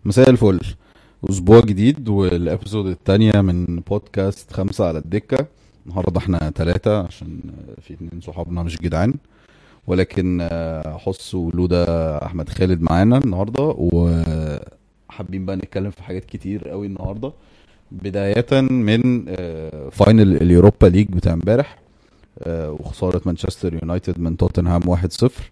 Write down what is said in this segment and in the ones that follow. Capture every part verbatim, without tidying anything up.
مساء الفل. اسبوع جديد والابيسود التانية من بودكاست خمسة على الدكة. النهاردة احنا ثلاثة عشان في اتنين صحابنا مش جدعان، ولكن آه، حس ولودة احمد خالد معانا النهاردة، وحابين بقى نتكلم في حاجات كتير قوي النهاردة، بداية من آه، فاينل اليوروبا ليج بتاع امبارح آه، وخسارة مانشستر يونايتد من توتنهام واحد صفر.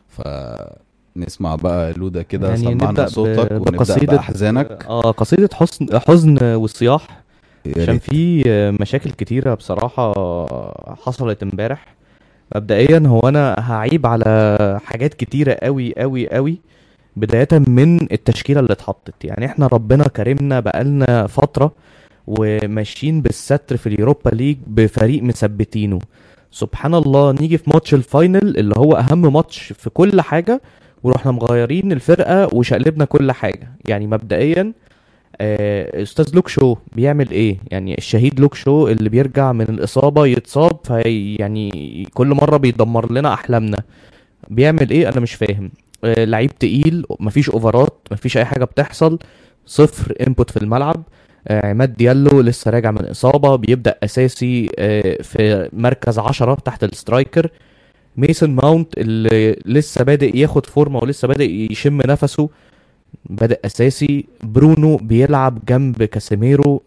فنسمع بقى لودة كده، يعني سمعنا نبدأ صوتك ب- ونبدأ بقصيدة بأحزانك. اه قصيدة حزن حزن والصياح، يا عشان ريت. في مشاكل كتيرة بصراحة حصلت امبارح. مبدئيا هو انا هعيب على حاجات كتيرة قوي قوي قوي، بداية من التشكيلة اللي اتحطت. يعني احنا ربنا كرمنا بقالنا فترة وماشيين بالستر في اليوروبا ليج بفريق مثبتينه. سبحان الله، نيجي في ماتش الفاينل اللي هو اهم ماتش في كل حاجة، ورحنا مغيرين الفرقة وشقلبنا كل حاجة. يعني مبدئيا آه، استاذ لوك شو بيعمل ايه؟ يعني الشهيد لوك شو اللي بيرجع من الاصابة يتصاب، في يعني كل مرة بيدمر لنا احلامنا. بيعمل ايه؟ انا مش فاهم. آه، لعيب تقيل، مفيش اوفرات، مفيش اي حاجة بتحصل، صفر انبوت في الملعب. آه، عماد ديالو لسه راجع من اصابة، بيبدأ اساسي آه، في مركز عشرة تحت السترايكر. ميسون ماونت اللي لسه بادئ ياخد فورمه ولسه بادئ يشم نفسه، بادئ اساسي. برونو بيلعب جنب كاسيميرو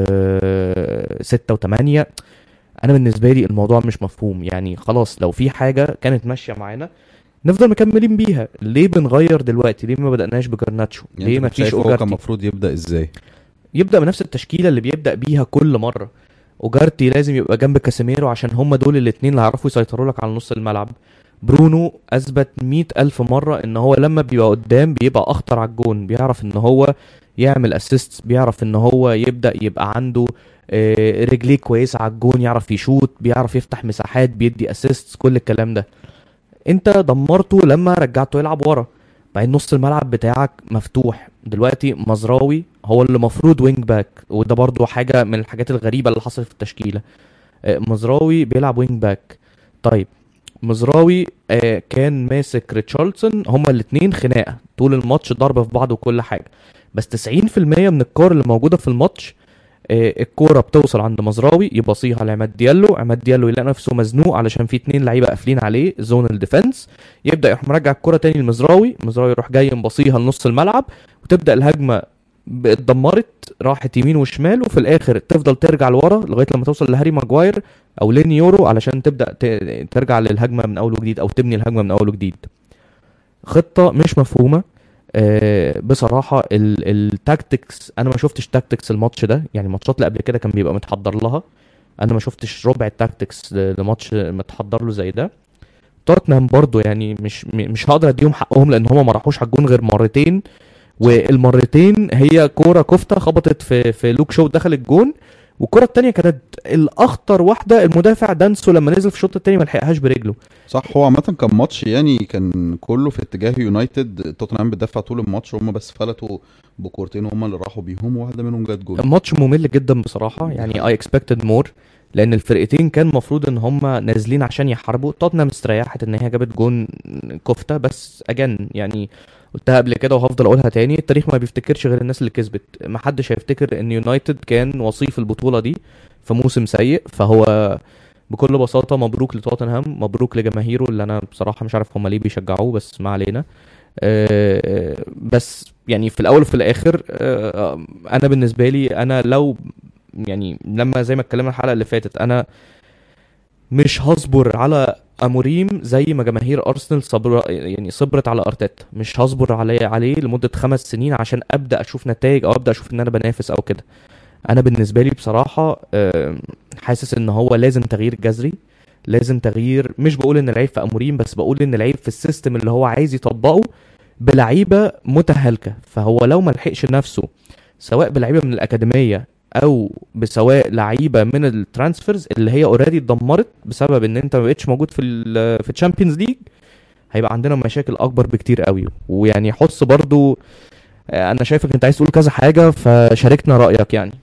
آه ستة وثمانية. انا بالنسبه لي الموضوع مش مفهوم. يعني خلاص، لو في حاجه كانت ماشيه معانا نفضل مكملين بيها. ليه بنغير دلوقتي؟ ليه ما بدأناش بجرناتشو؟ يعني ليه انت ما كنت فيش شايف هو كان اوجارتي؟ المفروض يبدأ ازاي؟ يبدأ بنفس التشكيله اللي بيبدأ بيها كل مره. اوجارتي لازم يبقى جنب كاسيميرو عشان هما دول الاتنين اللي هيعرفوا يسيطروا لك على نص الملعب. برونو اثبت مئة الف مرة ان هو لما بيبقى قدام بيبقى اخطر على الجون، بيعرف ان هو يعمل اسيست، بيعرف ان هو يبدأ يبقى عنده آه، رجليه كويسة على الجون، يعرف يشوط، بيعرف يفتح مساحات، بيدي اسيست، كل الكلام ده. انت دمرته لما رجعته يلعب ورا. بعدين نص الملعب بتاعك مفتوح دلوقتي. مزراوي هو اللي مفروض وينج باك، وده برضو حاجة من الحاجات الغريبة اللي حصلت في التشكيلة. آه، مزراوي بيلعب وينج باك. طيب، مزراوي آه، كان ماسك ريتشاردسون، هما الاتنين خناقة طول الماتش، ضرب في بعض وكل حاجة. بس تسعين في المية من الكور اللي موجودة في الماتش آه، الكوره بتوصل عند مزراوي يبصيها لعماد ديالو، عماد ديالو يلاقي نفسه مزنوق علشان في اتنين لعيبه قافلين عليه زون الديفنس، يبدا يروح مرجع الكوره تاني لمزراوي، مزراوي يروح جاي مبصيها لنص الملعب، وتبدا الهجمه ب- اتدمرت، راحت يمين وشمال، وفي الاخر تفضل ترجع لورا لغايه لما توصل لهاري ماجواير او لين يورو علشان تبدا ت- ترجع للهجمه من اول وجديد او تبني الهجمه من اول وجديد. خطه مش مفهومه. آه، بصراحة ال- التاكتكس، انا ما شفتش تاكتكس الماتش ده. يعني الماتشات اللي قبل كده كان بيبقى متحضر لها، انا ما شفتش ربع التاكتكس ل- لماتش متحضر له زي ده. توتنهام برضو يعني مش م- مش هقدر اديهم حقهم، لان هم ما راحوش على الجون غير مرتين، صح. والمرتين هي كورة كفتة خبطت في في لوك شو دخل الجون. والكرة التانية كانت الأخطر واحدة، المدافع دانسو لما نزل في الشوط التاني ما لحقهاش برجله. صح، هو عامة كان ماتش يعني كان كله في اتجاه يونايتد. توتنهام بتدافع طول الماتش، هم بس فلتوا بكورتين هم اللي راحوا بيهم، واحدة منهم جت جول. ماتش ممل جدا بصراحة. دي يعني حقيقة. I expected more، لأن الفرقتين كان مفروض إن هما نازلين عشان يحاربوا. توتنهام استريحت إن هي جابت جون كفتة بس. أجن يعني قلتها قبل كده وهفضل أقولها تاني، التاريخ ما بيفتكرش غير الناس اللي كسبت. محدش هيفتكر إن يونايتد كان وصيف البطولة دي في موسم سيء. فهو بكل بساطة مبروك لتوتنهام، مبروك لجماهيره اللي أنا بصراحة مش عارف هما ليه بيشجعوه، بس ما علينا. آه، بس يعني في الاول وفي الاخر آه، انا بالنسبه لي، انا لو يعني لما زي ما اتكلمنا الحلقه اللي فاتت، انا مش هصبر على اموريم زي ما جماهير ارسنال صبر، يعني صبرت على ارتيتا. مش هصبر عليه عليه لمده خمس سنين عشان ابدا اشوف نتائج او ابدا اشوف ان انا بنافس او كده. انا بالنسبه لي بصراحه آه، حاسس ان هو لازم تغيير جذري، لازم تغيير. مش بقول ان العيب في اموريم، بس بقول ان العيب في السيستم اللي هو عايز يطبقه بلعيبه متهالكه. فهو لو ما لحقش نفسه سواء بلعيبه من الاكاديميه او بسواء لعيبه من الترانسفيرز اللي هي اوريدي اتدمرت بسبب ان انت ما بقتش موجود في ال في الشامبيونز ليج، هيبقى عندنا مشاكل اكبر بكتير قوي. ويعني حس برضو آه، انا شايفك انت عايز تقول كذا حاجه، فشاركنا رايك يعني.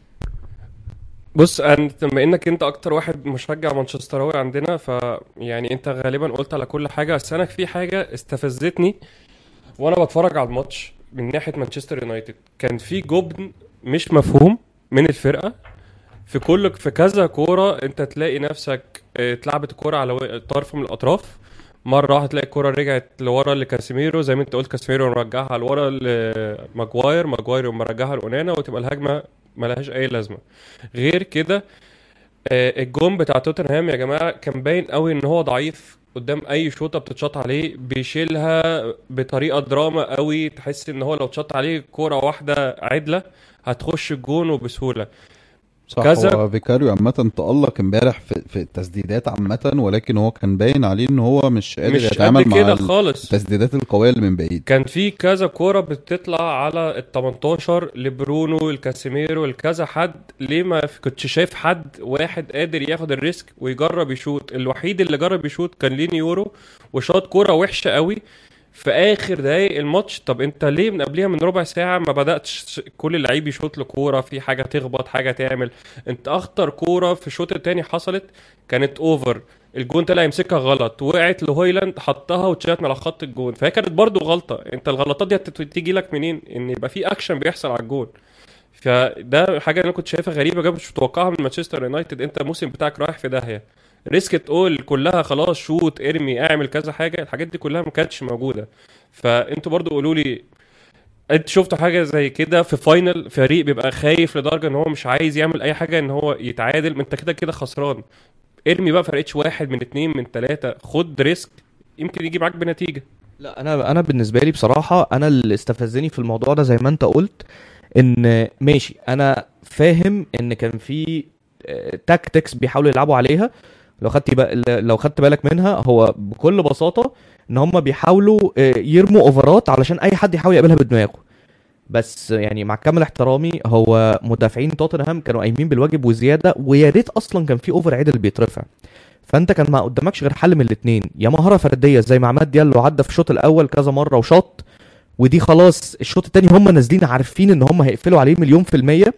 بص، انت بما انك انت اكتر واحد مشجع مانشستراوي عندنا، ف يعني انت غالبا قلت على كل حاجه، بس انا في حاجه استفزتني وانا بتفرج على الماتش. من ناحيه مانشستر يونايتد كان في جبن مش مفهوم من الفرقه في كل في كذا كوره. انت تلاقي نفسك اه، اتلعبت الكوره على طرف من الاطراف، مره واحده تلاقي الكوره رجعت لورا لكاسيميرو زي ما انت قلت، كاسيميرو مرجعها لورا لماجواير، ماجواير مرجعها لأونانا، وتبقى الهجمه ملهاش اي لازمه. غير كده آه، الجون بتاع توتنهام يا جماعه كان باين قوي ان هو ضعيف قدام اي شوطه بتتشاط عليه، بيشيلها بطريقه دراما قوي، تحس ان هو لو اتشاط عليه كوره واحده عدله هتخش الجون وبسهوله. صح. كذا هو فيكاريو عامة تألق امبارح في, في التسديدات عامة، ولكن هو كان باين عليه ان هو مش قادر مش يتعامل قد مع كده ال- خالص. التسديدات القوية اللي من بعيد. كان في كذا كوره بتطلع على ال تمنتاشر لبرونو الكاسيميرو الكذا حد، ليه ما في- كنتش شايف حد واحد قادر ياخد الريسك ويجرب يشوط؟ الوحيد اللي جرب يشوط كان ليني يورو، وشاط كوره وحشه قوي في اخر دقايق الماتش. طب انت ليه من قبلها من ربع ساعه ما بداتش كل اللعيب يشوط له كوره في حاجه تخبط حاجه تعمل؟ انت اخطر كوره في الشوط الثاني حصلت كانت اوفر، الجون طلع يمسكها غلط، وقعت لهويلاند حطها واتشالت من على خط الجون، فهي كانت برضو غلطه. انت الغلطات دي هت- تيجي لك منين؟ ان يبقى في اكشن بيحصل على الجون. فده حاجه انا كنت شايفها غريبه جدا، مش متوقعها من مانشستر يونايتد. انت الموسم بتاعك رايح في داهيه، ريسك تقول كلها خلاص شوت ارمي اعمل كذا حاجه، الحاجات دي كلها ما كانتش موجوده. فانتوا برضو قولوا لي، انت شفتوا حاجه زي كده في فاينل فريق بيبقى خايف لدرجه ان هو مش عايز يعمل اي حاجه ان هو يتعادل؟ انت كده كده خسران، ارمي بقى، فرقتش واحد من اتنين من تلاتة، خد ريسك يمكن يجي معاك بنتيجه. لا انا انا بالنسبه لي بصراحه، انا اللي استفزني في الموضوع ده زي ما انت قلت، ان ماشي انا فاهم ان كان في تاكتكس بيحاولوا يلعبوا عليها. لو خدت بقى لو خدت بالك منها، هو بكل بساطه ان هم بيحاولوا آه، يرموا اوفرات علشان اي حد يحاول يقبلها بدماغه. بس يعني مع كامل احترامي، هو مدافعين توتنهام كانوا قايمين بالواجب وزياده، ويا ريت اصلا كان في اوفر عدل بيترفع. فانت كان ما قدامكش غير حل من الاثنين، يا مهاره فرديه زي ما عماد ديالو عدى في الشوط الاول كذا مره وشاط، ودي خلاص الشوط التاني هم نازلين عارفين ان هم هيقفلوا عليه مليون في المية.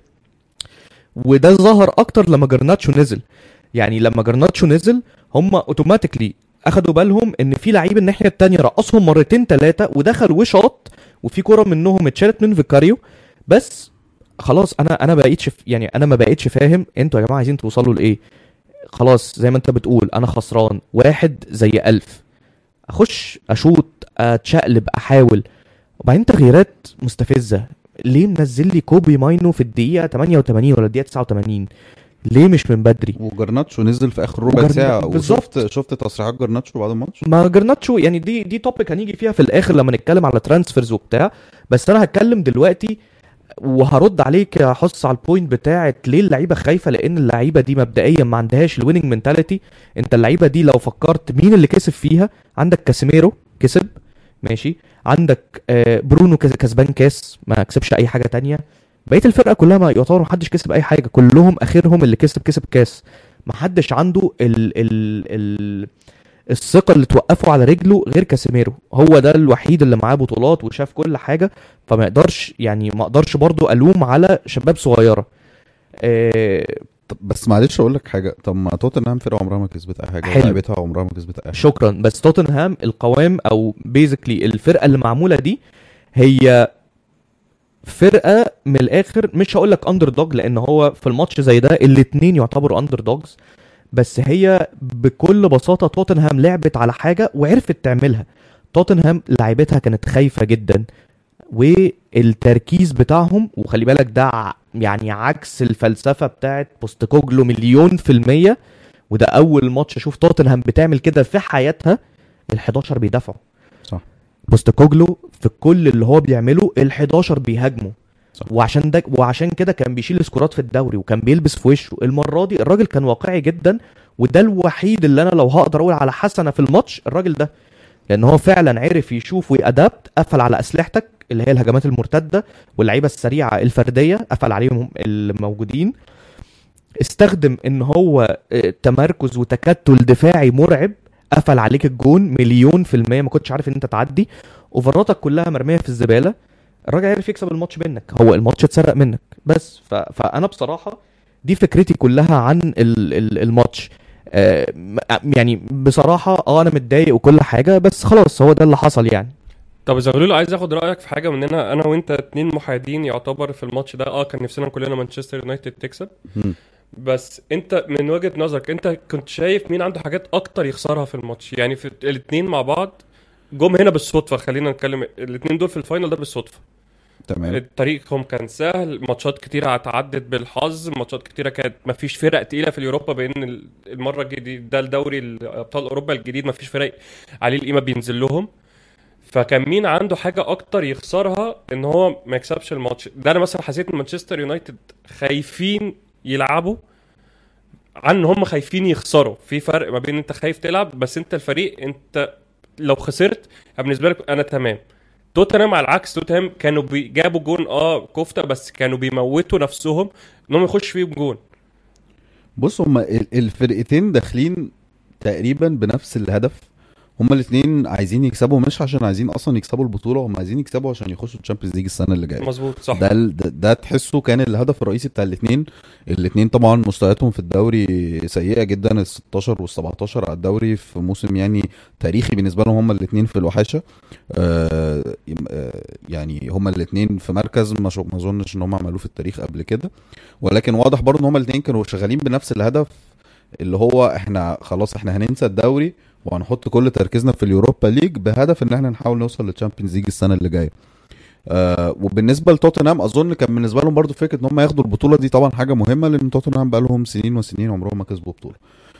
وده ظهر اكتر لما جرناتشو نزل. يعني لما جرناتشو نزل هم اوتوماتيكلي اخدوا بالهم ان في لعيب الناحيه التانية رقصهم مرتين ثلاثه ودخل وشاط، وفي كرة منهم اتشالت من فيكاريو. بس خلاص انا انا بقيتش يعني انا ما بقيتش فاهم انتوا يا جماعه عايزين توصلوا لايه. خلاص زي ما انت بتقول انا خسران واحد زي ألف، اخش اشوط اتشقلب احاول، وبعدين تغييرات مستفزه. ليه منزل لي كوبي ماينو في الدقيقه تمانية وتمانين ولا الدقيقه تسعة وتمانين؟ ليه مش من بدري؟ وجرناتشو نزل في اخر ربع وجرن- ساعة. بالظبط. وشفت شفت تصريحات جرناتشو بعد الماتش. ما جرناتشو يعني دي دي توبيك هنيجي فيها في الاخر لما نتكلم على ترانسفيرز وبتاع، بس انا هتكلم دلوقتي وهرد عليك يا حس على البوينت بتاعت ليه اللعيبه خايفه. لان اللعيبه دي مبدئيا ما عندهاش الويننج منتاليتي. انت اللعيبه دي لو فكرت مين اللي كسب فيها، عندك كاسيميرو كسب ماشي، عندك آه، برونو كس- كسبان كاس ما كسبش اي حاجه تانية. بقيه الفرقه كلها ما يعتبر ما حدش كسب اي حاجه، كلهم اخرهم اللي كسب كسب كاس. ما حدش عنده ال ال ال الثقه اللي توقفه على رجله غير كاسيميرو. هو ده الوحيد اللي معاه بطولات وشاف كل حاجه، فما يقدرش يعني ما اقدرش برضو الوم على شباب صغيره. آه، طب بس معلش اقول لك حاجة، طب ما توتنهام فرقة عمرها ما كسبت اي حاجة، حلو. لعيبتها عمرها ما كسبت اي حاجة. شكرا. بس توتنهام القوام او بيزيكلي الفرقه اللي معموله دي هي فرقه من الاخر، مش هقول لك اندر دوج لان هو في الماتش زي ده الاثنين يعتبروا اندر دوجز، بس هي بكل بساطه توتنهام لعبت على حاجه وعرفت تعملها. توتنهام لعيبتها كانت خايفه جدا، والتركيز بتاعهم وخلي بالك ده ع- يعني عكس الفلسفه بتاعت بوستكوجلو مليون في الميه. وده اول ماتش اشوف توتنهام بتعمل كده في حياتها. ال11 بيدافعوا صح. بوستكوجلو في كل اللي هو بيعمله ال11 بيهاجموا. صح. وعشان ده وعشان كده كان بيشيل سكورات في الدوري وكان بيلبس في وشه. المره دي الراجل كان واقعي جدا، وده الوحيد اللي انا لو هقدر اقول على حسنه في الماتش الراجل ده، لان هو فعلا عرف يشوف ويأدابت. قفل على اسلحتك اللي هي الهجمات المرتده واللعيبه السريعه الفرديه، قفل عليهم الموجودين. استخدم ان هو آه، تمركز وتكتل دفاعي مرعب، قفل عليك الجون مليون في المية، ما كنتش عارف ان انت تعدي. اوفراتك كلها مرمية في الزبالة. الراجل عرف يكسب الماتش منك، هو الماتش اتسرق منك بس. ف... فانا بصراحة دي فكرتي كلها عن ال... ال... الماتش. آه م- يعني بصراحة اه انا متضايق وكل حاجة، بس خلاص هو ده اللي حصل يعني. طب زغلول، عايز اخد رايك في حاجه مننا، انا وانت اتنين محايدين يعتبر في الماتش ده. اه كان نفسنا كلنا مانشستر يونايتد تكسب، مم. بس انت من وجهة نظرك انت كنت شايف مين عنده حاجات اكتر يخسرها في الماتش؟ يعني في الاثنين مع بعض جم هنا بالصدفة، خلينا نتكلم الاثنين دول في الفاينل ده بالصدفة. تمام. طريقهم كان سهل، ماتشات كتيرة اتعدت بالحظ، ماتشات كتيرة كانت مفيش فرق تقيلة في اليوروبا، بان المرة الجديد ده الدوري ابطال اوروبا الجديد مفيش فرق عليه القيمة بينزل لهم. فكان مين عنده حاجة اكتر يخسرها ان هو ما يكسبش الماتش ده؟ انا مثلا حسيت ان مانشستر يونايتد خايفين يلعبوا عن هم خايفين يخسروا. في فرق ما بين انت خايف تلعب بس انت الفريق انت لو خسرت بالنسبه لك انا تمام. توتنهام على العكس، توتنهام كانوا جابوا جون اه كفته، بس كانوا بيموتوا نفسهم انهم يخش فيهم جون. بص، هما ال- الفرقتين داخلين تقريبا بنفس الهدف. هما الاثنين عايزين يكسبوا، مش عشان عايزين اصلا يكسبوا البطوله، هم عايزين يكسبوا عشان يخشوا الشامبيونز ليج السنه اللي جايه. مظبوط صح. ده ال- ده, ده تحسه كان الهدف الرئيسي بتاع الاثنين. الاثنين طبعا مستوياتهم في الدوري سيئه جدا، ال ستاشر وال سبعتاشر على الدوري في موسم يعني تاريخي بالنسبه لهم. هما الاثنين في الوحشه. آه آه، يعني هما الاثنين في مركز ما شو- ما اظنش ان هم عملوه في التاريخ قبل كده. ولكن واضح برضه ان هما الاثنين كانوا شغالين بنفس الهدف، اللي هو احنا خلاص احنا هننسى الدوري وهنحط كل تركيزنا في اليوروبا ليج بهدف ان احنا نحاول نوصل للتشامبيونز ليج السنه اللي جايه. آه وبالنسبه لتوتنهام اظن كان بالنسبه لهم برضو فكره ان هم ياخدوا البطوله دي طبعا حاجه مهمه، لان توتنهام بقى لهم سنين وسنين عمرهم ما كسبوا بطوله.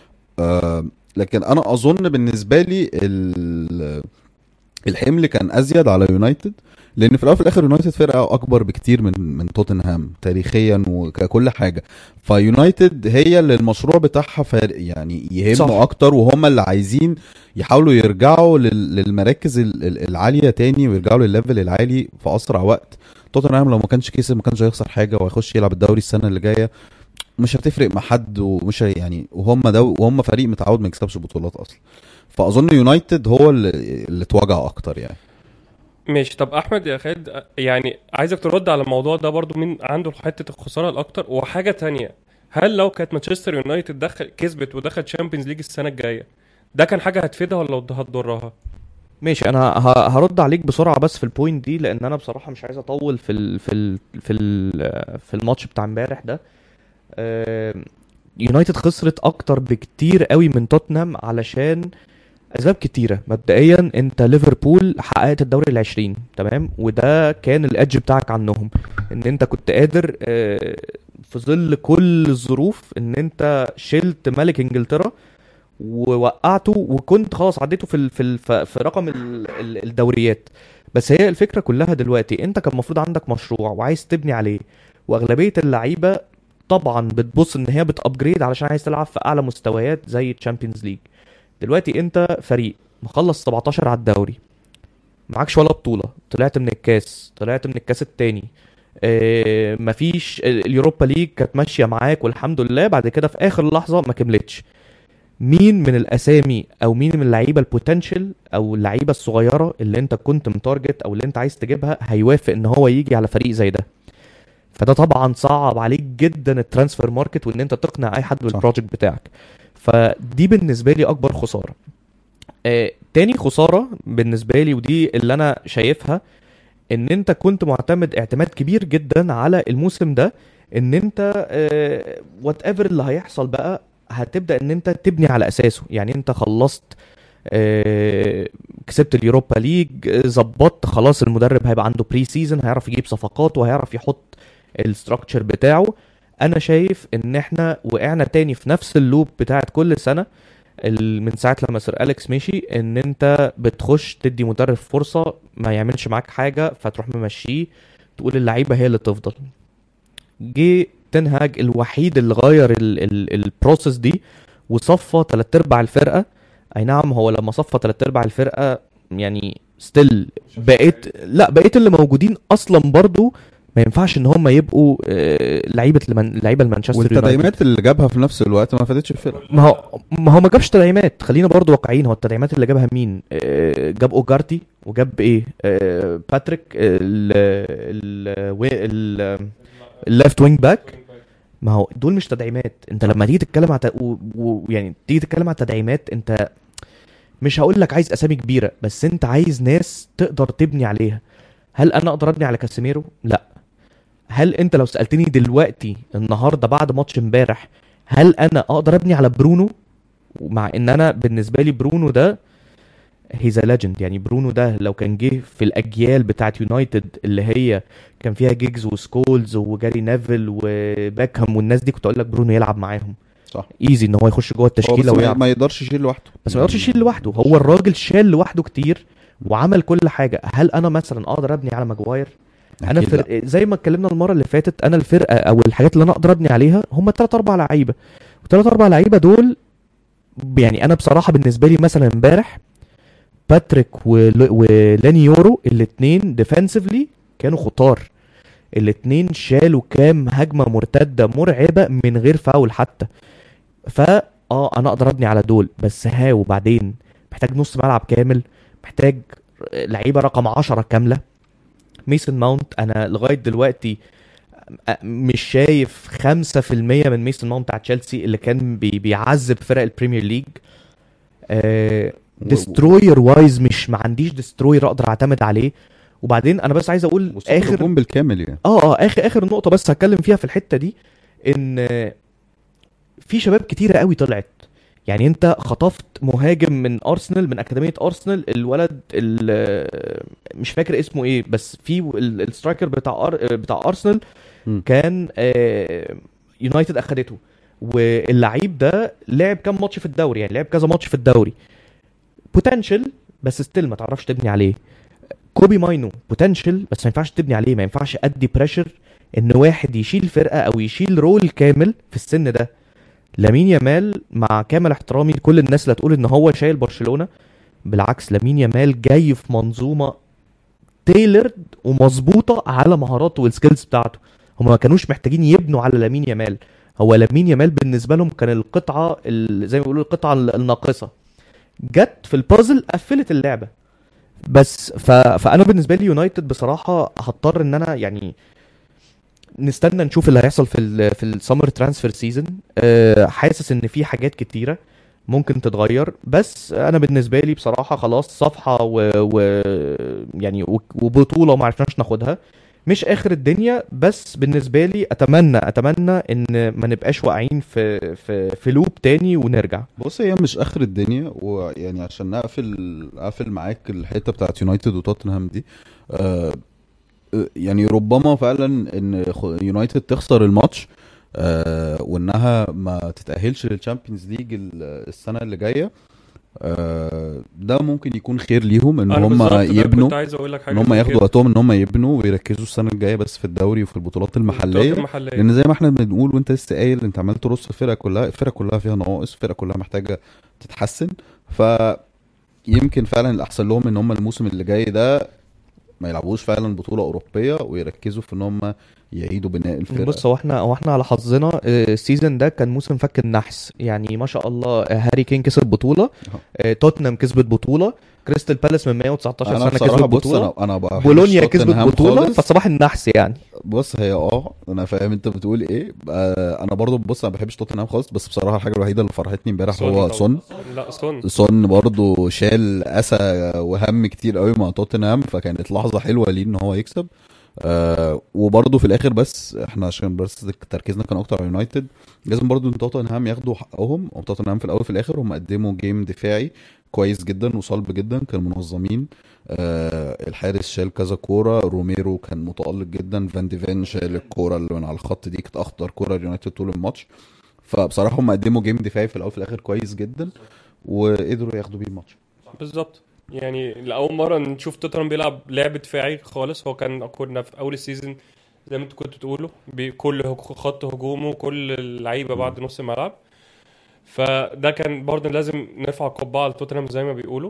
آه لكن انا اظن بالنسبه لي ال- الحمل كان ازيد على يونايتد، لان في الاول وفي الاخر يونايتد فرقه اكبر بكتير من من توتنهام تاريخيا وككل حاجه. فيونايتد هي اللي المشروع بتاعها فارق يعني يهمه صح. اكتر، وهم اللي عايزين يحاولوا يرجعوا لل- للمراكز ال- ال- العاليه تاني، ويرجعوا للليفل العالي في اسرع وقت. توتنهام لو ما كانش كسب ما كانش هيخسر حاجه، وهيخش يلعب الدوري السنه اللي جايه، مش هتفرق مع حد، ومش هي- يعني وهم ده وهم فريق متعود ما يكسبش بطولات اصلا. فاظن يونايتد هو اللي اللي اتوجع اكتر يعني. ماشي. طب احمد يا خالد، يعني عايزك ترد على الموضوع ده برضو، مين عنده حته الخساره الاكتر؟ وحاجه تانية، هل لو كانت مانشستر يونايتد دخل كسبت ودخل تشامبيونز ليج السنه الجايه، ده كان حاجه هتفيدها ولا هتضرها؟ ماشي، انا ه- هرد عليك بسرعه بس في البوينت دي، لان انا بصراحه مش عايز اطول في ال في ال في ال في الماتش بتاع امبارح ده. آم، يونايتد خسرت اكتر بكتير قوي من توتنهام علشان اسباب كتيره. مبدئيا انت ليفربول حققت الدوري العشرين، تمام، وده كان الادج بتاعك عنهم، ان انت كنت قادر آه، في ظل كل الظروف ان انت شلت ملك انجلترا ووقعته، وكنت خلاص عديته في ال في ال في رقم ال- ال- الدوريات. بس هي الفكره كلها دلوقتي، انت كان المفروض عندك مشروع وعايز تبني عليه، واغلبيه اللعيبه طبعا بتبص ان هي بتابجريد علشان عايز تلعب في اعلى مستويات زي الشامبيونز ليج. دلوقتي انت فريق مخلص سبعتاشر على الدوري، معكش ولا بطولة، طلعت من الكاس، طلعت من الكاس التاني، اه مفيش اليوروبا ليج كانت ماشية معاك والحمد لله، بعد كده في اخر لحظة ما كملتش. مين من الاسامي او مين من اللعيبة البوتنشال او اللعيبة الصغيرة اللي انت كنت متارجت او اللي انت عايز تجيبها هيوافق ان هو يجي على فريق زي ده؟ فده طبعا صعب عليك جدا الترانسفير ماركت، وان انت تقنع اي حد بالبروجكت بتاعك. فدي بالنسبة لي اكبر خسارة. آه، تاني خسارة بالنسبة لي، ودي اللي أنا شايفها، إن أنت كنت معتمد اعتماد كبير جدا على الموسم ده، إن أنت وات ايفر اللي هيحصل بقى هتبدأ إن أنت تبني على أساسه. يعني أنت خلصت، آه، كسبت اليوروبا ليج، آه، ظبطت خلاص، المدرب هيبقى عنده بري سيزون، هيعرف يجيب صفقات وهيعرف يحط الستراكشر بتاعه. أنا شايف إن إحنا وقعنا تاني في نفس اللوب بتاعت كل سنة، ال- من ساعه لما سير اليكس مشي، ان انت بتخش تدي مدرب فرصه ما يعملش معاك حاجه فتروح ممشيه، تقول اللعيبه هي اللي تفضل. جه تنهاج الوحيد اللي غير البروسيس دي وصفى تلات ارباع الفرقه. اي نعم، هو لما صفى تلات ارباع الفرقه يعني ستيل بقيت، لا بقيت اللي موجودين اصلا برضو ما ينفعش ان هم يبقوا آه، لعيبه المن... لعيبه المانشستر يونايتد. والتدعيمات اللي جابها في نفس الوقت ما فادتش الفرقه. ما هو ما هو ما جابش تدعيمات، خلينا برضو واقعيين. هو التدعيمات اللي جابها مين؟ آه، جاب اوجارتي، وجاب ايه، آه، باتريك ال ال ال الليفت وينج باك. ما هو دول مش تدعيمات. انت لما تيجي تتكلم على ت- و- و- يعني تيجي تتكلم على التدعيمات، انت مش هقول لك عايز اسامي كبيره، بس انت عايز ناس تقدر تبني عليها. هل انا اقدر ابني على كاسيميرو؟ لا. هل انت لو سالتني دلوقتي النهارده بعد ماتش امبارح هل انا اقدر ابني على برونو؟ مع ان انا بالنسبه لي برونو ده هيز ليجند. يعني برونو ده لو كان جه في الاجيال بتاعت يونايتد اللي هي كان فيها جيجز وسكولز وجاري نيفل وباكهام والناس دي، كنت اقول لك برونو يلعب معاهم صح. ايزي ان هو يخش جوه هو التشكيله بس ما- ويلعب. ما يقدرش يشيل لوحده. بس ما يقدرش يشيل لوحده. هو الراجل شال لوحده كتير وعمل كل حاجه. هل انا مثلا اقدر ابني على ماجواير؟ انا أكيد لا. فرق زي ما اتكلمنا المره اللي فاتت، انا الفرقه او الحاجات اللي انا اقدر ابني عليها هم ثلاث اربع لعيبه، وثلاث اربع لعيبه دول يعني انا بصراحه بالنسبه لي مثلا امبارح باتريك ول- ولاني يورو الاثنين ديفنسively كانوا خطار. الاثنين شالوا كام هجمه مرتده مرعبه من غير فاول حتى. فا اه انا اقدر ابني على دول، بس ها وبعدين محتاج نص ملعب كامل، محتاج لعيبه رقم عشرة كامله. ميسن ماونت انا لغايه دلوقتي مش شايف خمسة في المية من ميسن ماونت بتاع تشيلسي اللي كان بي بيعذب فرق البريمير ليج. آه ديستروير وايز مش ما عنديش ديستروير اقدر اعتمد عليه. وبعدين انا بس عايز اقول اخر اخر جون بالكامل يعني. اه اه اخر اخر نقطه بس هتكلم فيها في الحته دي، ان آه، في شباب كتيره قوي طلعت. يعني انت خطفت مهاجم من ارسنال، من اكاديميه ارسنال، الولد ال- مش فاكر اسمه ايه، بس في ال- السترايكر بتاع أر... بتاع ارسنال م. كان آه، يونايتد اخدته. واللعيب ده لعب كام ماتش في الدوري، يعني لعب كذا ماتش في الدوري. بوتنشال بس ستيل ما تعرفش تبني عليه. كوبي ماينو بوتنشال بس ما ينفعش تبني عليه، ما ينفعش ادي بريشر ان واحد يشيل فرقه او يشيل رول كامل في السن ده. لامين يامال مع كامل احترامي لكل الناس اللي تقول ان هو شايل برشلونه، بالعكس لامين يامال جاي في منظومه تailored ومظبوطه على مهاراته والسكيلز بتاعته. هم ما كانوش محتاجين يبنوا على لامين يامال. هو لامين يامال بالنسبه لهم كان القطعه ال- زي ما بيقولوا القطعه ال- الناقصه، جت في البازل قفلت اللعبه بس. ف... فانا بالنسبه لي يونايتد بصراحه هضطر ان انا يعني نستنى نشوف اللي هيحصل في ال في السمر ترانسفير سيزون. حاسس ان في حاجات كتيره ممكن تتغير، بس انا بالنسبه لي بصراحه خلاص صفحه و, و يعني و- وبطوله ما عرفناش ناخدها مش اخر الدنيا. بس بالنسبه لي اتمنى اتمنى ان ما نبقاش واقعين في في في لوب تاني ونرجع. بص هي مش اخر الدنيا، ويعني عشان نقفل اقفل معاك الحته بتاعت يونايتد وتوتنهام دي، آه آه، يعني ربما فعلا ان خ- يونايتد تخسر الماتش، آه وانها ما تتاهلش للتشامبيونز ليج ال- السنه اللي جايه. آه ده ممكن يكون خير ليهم ان انا هم بالظبط ده يبنوا، كنت عايز اقول لك حاجه ان هم زي ياخدوا كده. وقتهم ان هم يبنوا ويركزوا السنه الجايه بس في الدوري وفي البطولات البطولات المحليه. المحليه لان زي ما احنا بنقول وانت لسه قايل، انت عمال ترص الفرقه كلها، الفرقه كلها فيها نواقص، الفرقه كلها محتاجه تتحسن. فيمكن فعلا الاحسن لهم ان هم الموسم اللي جاي ده ما يلعبوش فعلا بطوله اوروبيه ويركزوا في ان هم يعيدوا بناء الفرقه. بص هو احنا هو احنا على حظنا آه، السيزون ده كان موسم فك النحس. يعني ما شاء الله آه، هاري كين كسب بطوله، آه، توتنهام كسبت بطوله، كريستال بالاس من مية وتسعتاشر انا سنه بصراحه كسبت بص بطوله، انا انا بحبش بولونيا كسبت توتنهام بطوله، خالص. فصباح النحس يعني. بص هي اه انا فاهم انت بتقول ايه. آه انا برضو بص انا ما بحبش توتنهام خالص، بس بصراحه الحاجه الوحيده اللي فرحتني امبارح سون هو طبعا. سون. لا سون سون برضو شال اسى وهم كتير قوي مع توتنهام، فكانت لحظه حلوه ليه ان هو يكسب. آه وبرضو في الاخر بس احنا عشان بس تركيزنا كان اكتر على يونايتد، لازم برضو ان توتنهام ياخدوا حقهم. وتوتنهام في الاول وفي الاخر هم قدموا جيم دفاعي كويس جدا وصلب جدا، كانوا منظمين. آه الحارس شال كذا كوره، روميرو كان متالق جدا، فان ديفين شال الكوره اللي من على الخط دي كانت اخطر كوره اليونايتد طول الماتش. فبصراحه هم قدموا جيم دفاعي في الاول وفي الاخر كويس جدا وقدروا ياخدوا بيه الماتش. بالظبط. يعني لاول مره نشوف توتنهام بيلعب لعب دفاعي خالص. هو كان كنا في اول السيزون زي ما انتوا كنتوا تقولوا بكل هج- خط هجومه كل اللعيبه بعد نص الملعب. فده كان برضه لازم نرفع القبعه على توتنهام زي ما بيقولوا.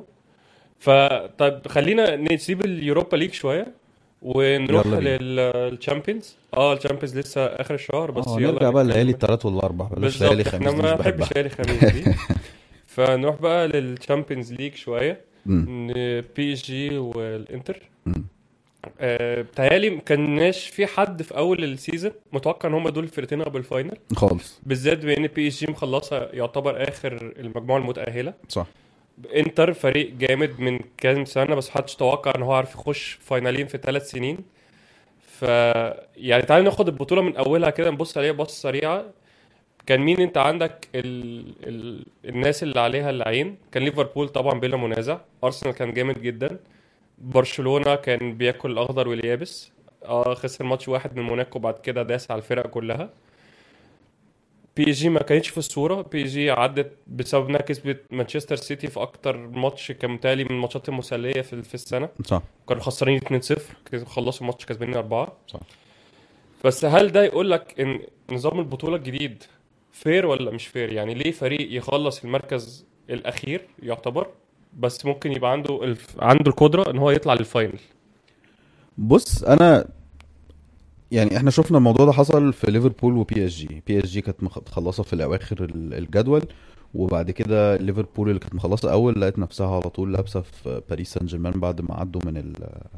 فطيب خلينا نسيب اليوروبا ليج شويه ونروح يلا بينا. للتشامبيونز. اه الشامبيونز لسه اخر الشهر بس اه يلا نرجع بقى نتكلم. ليالي الثلاث والاربع، بلاش بالظبط ليالي احنا خميس دي ما مش بحبش بحبها. ليالي خميس دي. فنروح بقى للتشامبيونز ليج شويه. مم. بي اس جي والانتر. مم. آه، بتهيالي ما كانش في حد في اول السيزون متوقع ان هم دول الفرقتين قبل الفاينل، خالص. بالذات بان بي اس جي مخلصه يعتبر اخر المجموعه المتاهله. صح. انتر فريق جامد من كام سنه، بس محدش توقع ان هو عارف يخش فاينالين في ثلاث سنين. ف يعني تعالى ناخد البطوله من اولها كده، نبص عليها بص سريعه. كان مين انت عندك ال... ال... الناس اللي عليها العين؟ كان ليفربول طبعا بلا منازع، ارسنال كان جامد جدا، برشلونه كان بياكل الاخضر واليابس، اه خسر ماتش واحد من موناكو، بعد كده داس على الفرق كلها. بي جي ما كانتش في الصورة، بي جي عدت بسبب انها كسبت مانشستر سيتي في اكتر ماتش كان متهيألي من الماتشات المسلية في في السنة، صح كانوا خسرانين اتنين صفر، خلصوا الماتش كسبانين أربعة. صح. بس هل ده يقول لك ان نظام البطولة الجديد فير ولا مش فير؟ يعني ليه فريق يخلص المركز الأخير يعتبر بس ممكن يبقى عنده الف... عنده القدرة ان هو يطلع للفاينل؟ بص انا يعني احنا شفنا الموضوع ده حصل في ليفربول وبي اس جي. بي اس جي كانت مخلصه في الاواخر ال- الجدول، وبعد كده ليفربول اللي كانت مخلصه اول لقت نفسها على طول لابسه في باريس سان جيرمان بعد ما عدوا من ال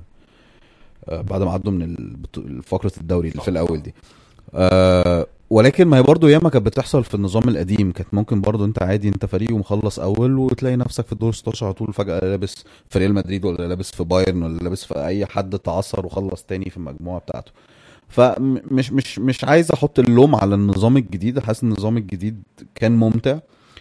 آه، بعد ما عدوا من البطو- فقره الدوري اللي في الاول دي. آه، ولكن ما هي برضو ياما كانت بتحصل في النظام القديم. كانت ممكن برضو انت عادي انت فريق ومخلص اول وتلاقي نفسك في الدور ستاشر على طول فجأة لابس في ريال مدريد ولا لابس في بايرن ولا لابس في اي حد تعثر وخلص تاني في المجموعة بتاعته. فمش مش مش عايز احط اللوم على النظام الجديد. حاسس ان النظام الجديد كان ممتع.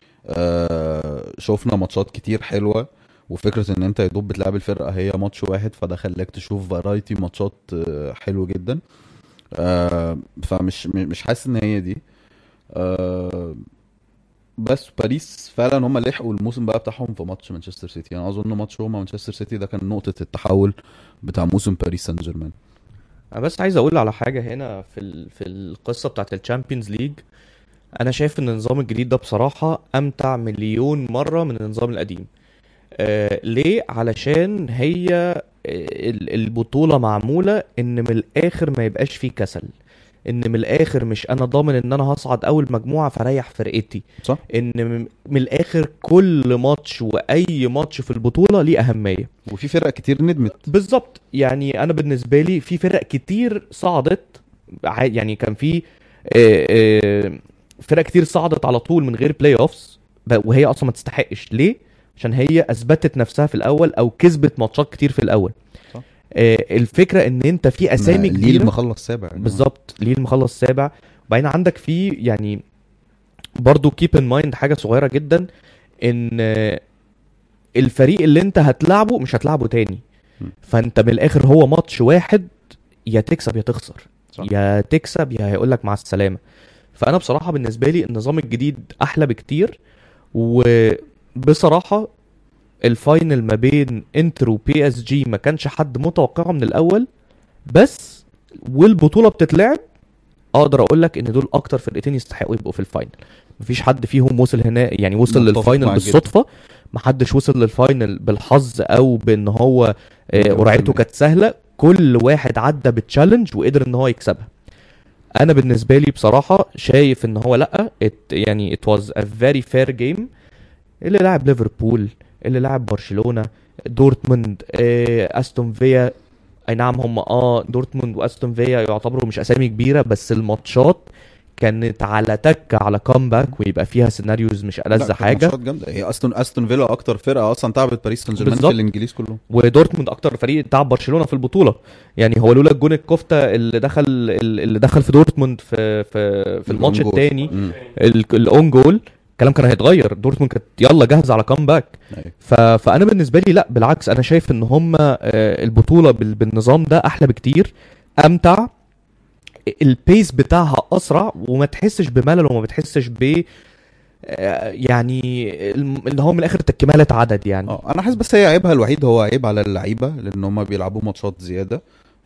آه، شفنا ماتشات كتير حلوة، وفكرة ان انت يا دوب بتلعب الفرقة هي ماتش واحد فده خلاك تشوف فرايتي ماتشات آه، حلو جدا. آه، فمش م- مش حاسس ان هي دي. آه، بس باريس فعلا هم لحقوا الموسم بقى بتاعهم في ماتش مانشستر سيتي. انا اظن ماتش هما مانشستر سيتي ده كان نقطة التحول بتاع موسم باريس سان جيرمان. انا بس عايز اقول على حاجه هنا في ال... في القصه بتاعت الشامبيونز ليج. انا شايف ان النظام الجديد ده بصراحه امتع مليون مره من النظام القديم. آه ليه؟ علشان هي آه، ال- البطوله معموله ان من الاخر ما يبقاش فيه كسل، ان من الاخر مش انا ضامن ان انا هصعد اول مجموعه فريح فرقتي، صح. ان من من الاخر كل ماتش واي ماتش في البطوله ليه اهميه. وفي فرق كتير ندمت. بالظبط. يعني انا بالنسبه لي في فرق كتير صعدت، ع- يعني كان في آه، آه، فرق كتير صعدت على طول من غير بلاي اوفس وهي اصلا ما تستحقش. ليه؟ عشان هي اثبتت نفسها في الاول او كسبت ماتشات كتير في الاول. صح. آه، الفكره ان انت في اسامي ليه كبيره. المخلص سابع يعني. بالظبط، ليه المخلص سابع. وبعدين عندك في يعني برضو keep in mind حاجه صغيره جدا، ان آه، الفريق اللي انت هتلعبه مش هتلعبه تاني. م. فانت من الاخر هو ماتش واحد، يا تكسب يا تخسر، صح. يا تكسب يا هيقولك مع السلامة. فانا بصراحة بالنسبة لي النظام الجديد احلى بكتير. وبصراحة الفاينل ما بين انتر وبي اس جي ما كانش حد متوقعه من الاول، بس والبطولة بتتلعب اقدر اقول لك ان دول اكتر فرقتين يستحقوا يبقوا في الفاينل. مفيش حد فيهم وصل هنا، يعني وصل متفق للفاينل معاك بالصدفة. محدش وصل للفاينل بالحظ او بان هو آه، مليون قرعته في المية. كانت سهلة. كل واحد عدى بالتشالنج وقدر ان هو يكسبها. انا بالنسبة لي بصراحة شايف ان هو لا it يعني it was a very fair game. اللي لعب ليفربول، اللي لعب برشلونة، دورتموند، آه، استون فيا. اي نعم هم اه دورتموند واستون فيا يعتبروا مش اسامي كبيره، بس الماتشات كانت على تك على كامباك ويبقى فيها سيناريوز مش لا، ألذ كانت حاجه. ماتشات جامده. هي استون استون فيلا اكتر فرقه اصلا تعبت باريس سان جيرمان في بالظبط. الانجليز كلهم. ودورتموند اكتر فريق تعب برشلونه في البطوله. يعني هو لولا الجون الكفته اللي دخل اللي دخل في دورتموند في في في الماتش الأون جول. الثاني، مم. الاون جول، الكلام كان هيتغير. دورتموند كانت يلا جاهزه على كامباك. أيوة. ف... فانا بالنسبه لي لا، بالعكس انا شايف ان هم البطوله بال... بالنظام ده احلى بكتير، امتع، البيس بتاعها اسرع، وما تحسش بملل وما بتحسش ب آه، يعني الم- اللي هو من الاخر تكمله عدد يعني. اه انا حاسس بس هي عيبها الوحيد هو عيب على اللعيبه لان هم بيلعبوا ماتشات زياده.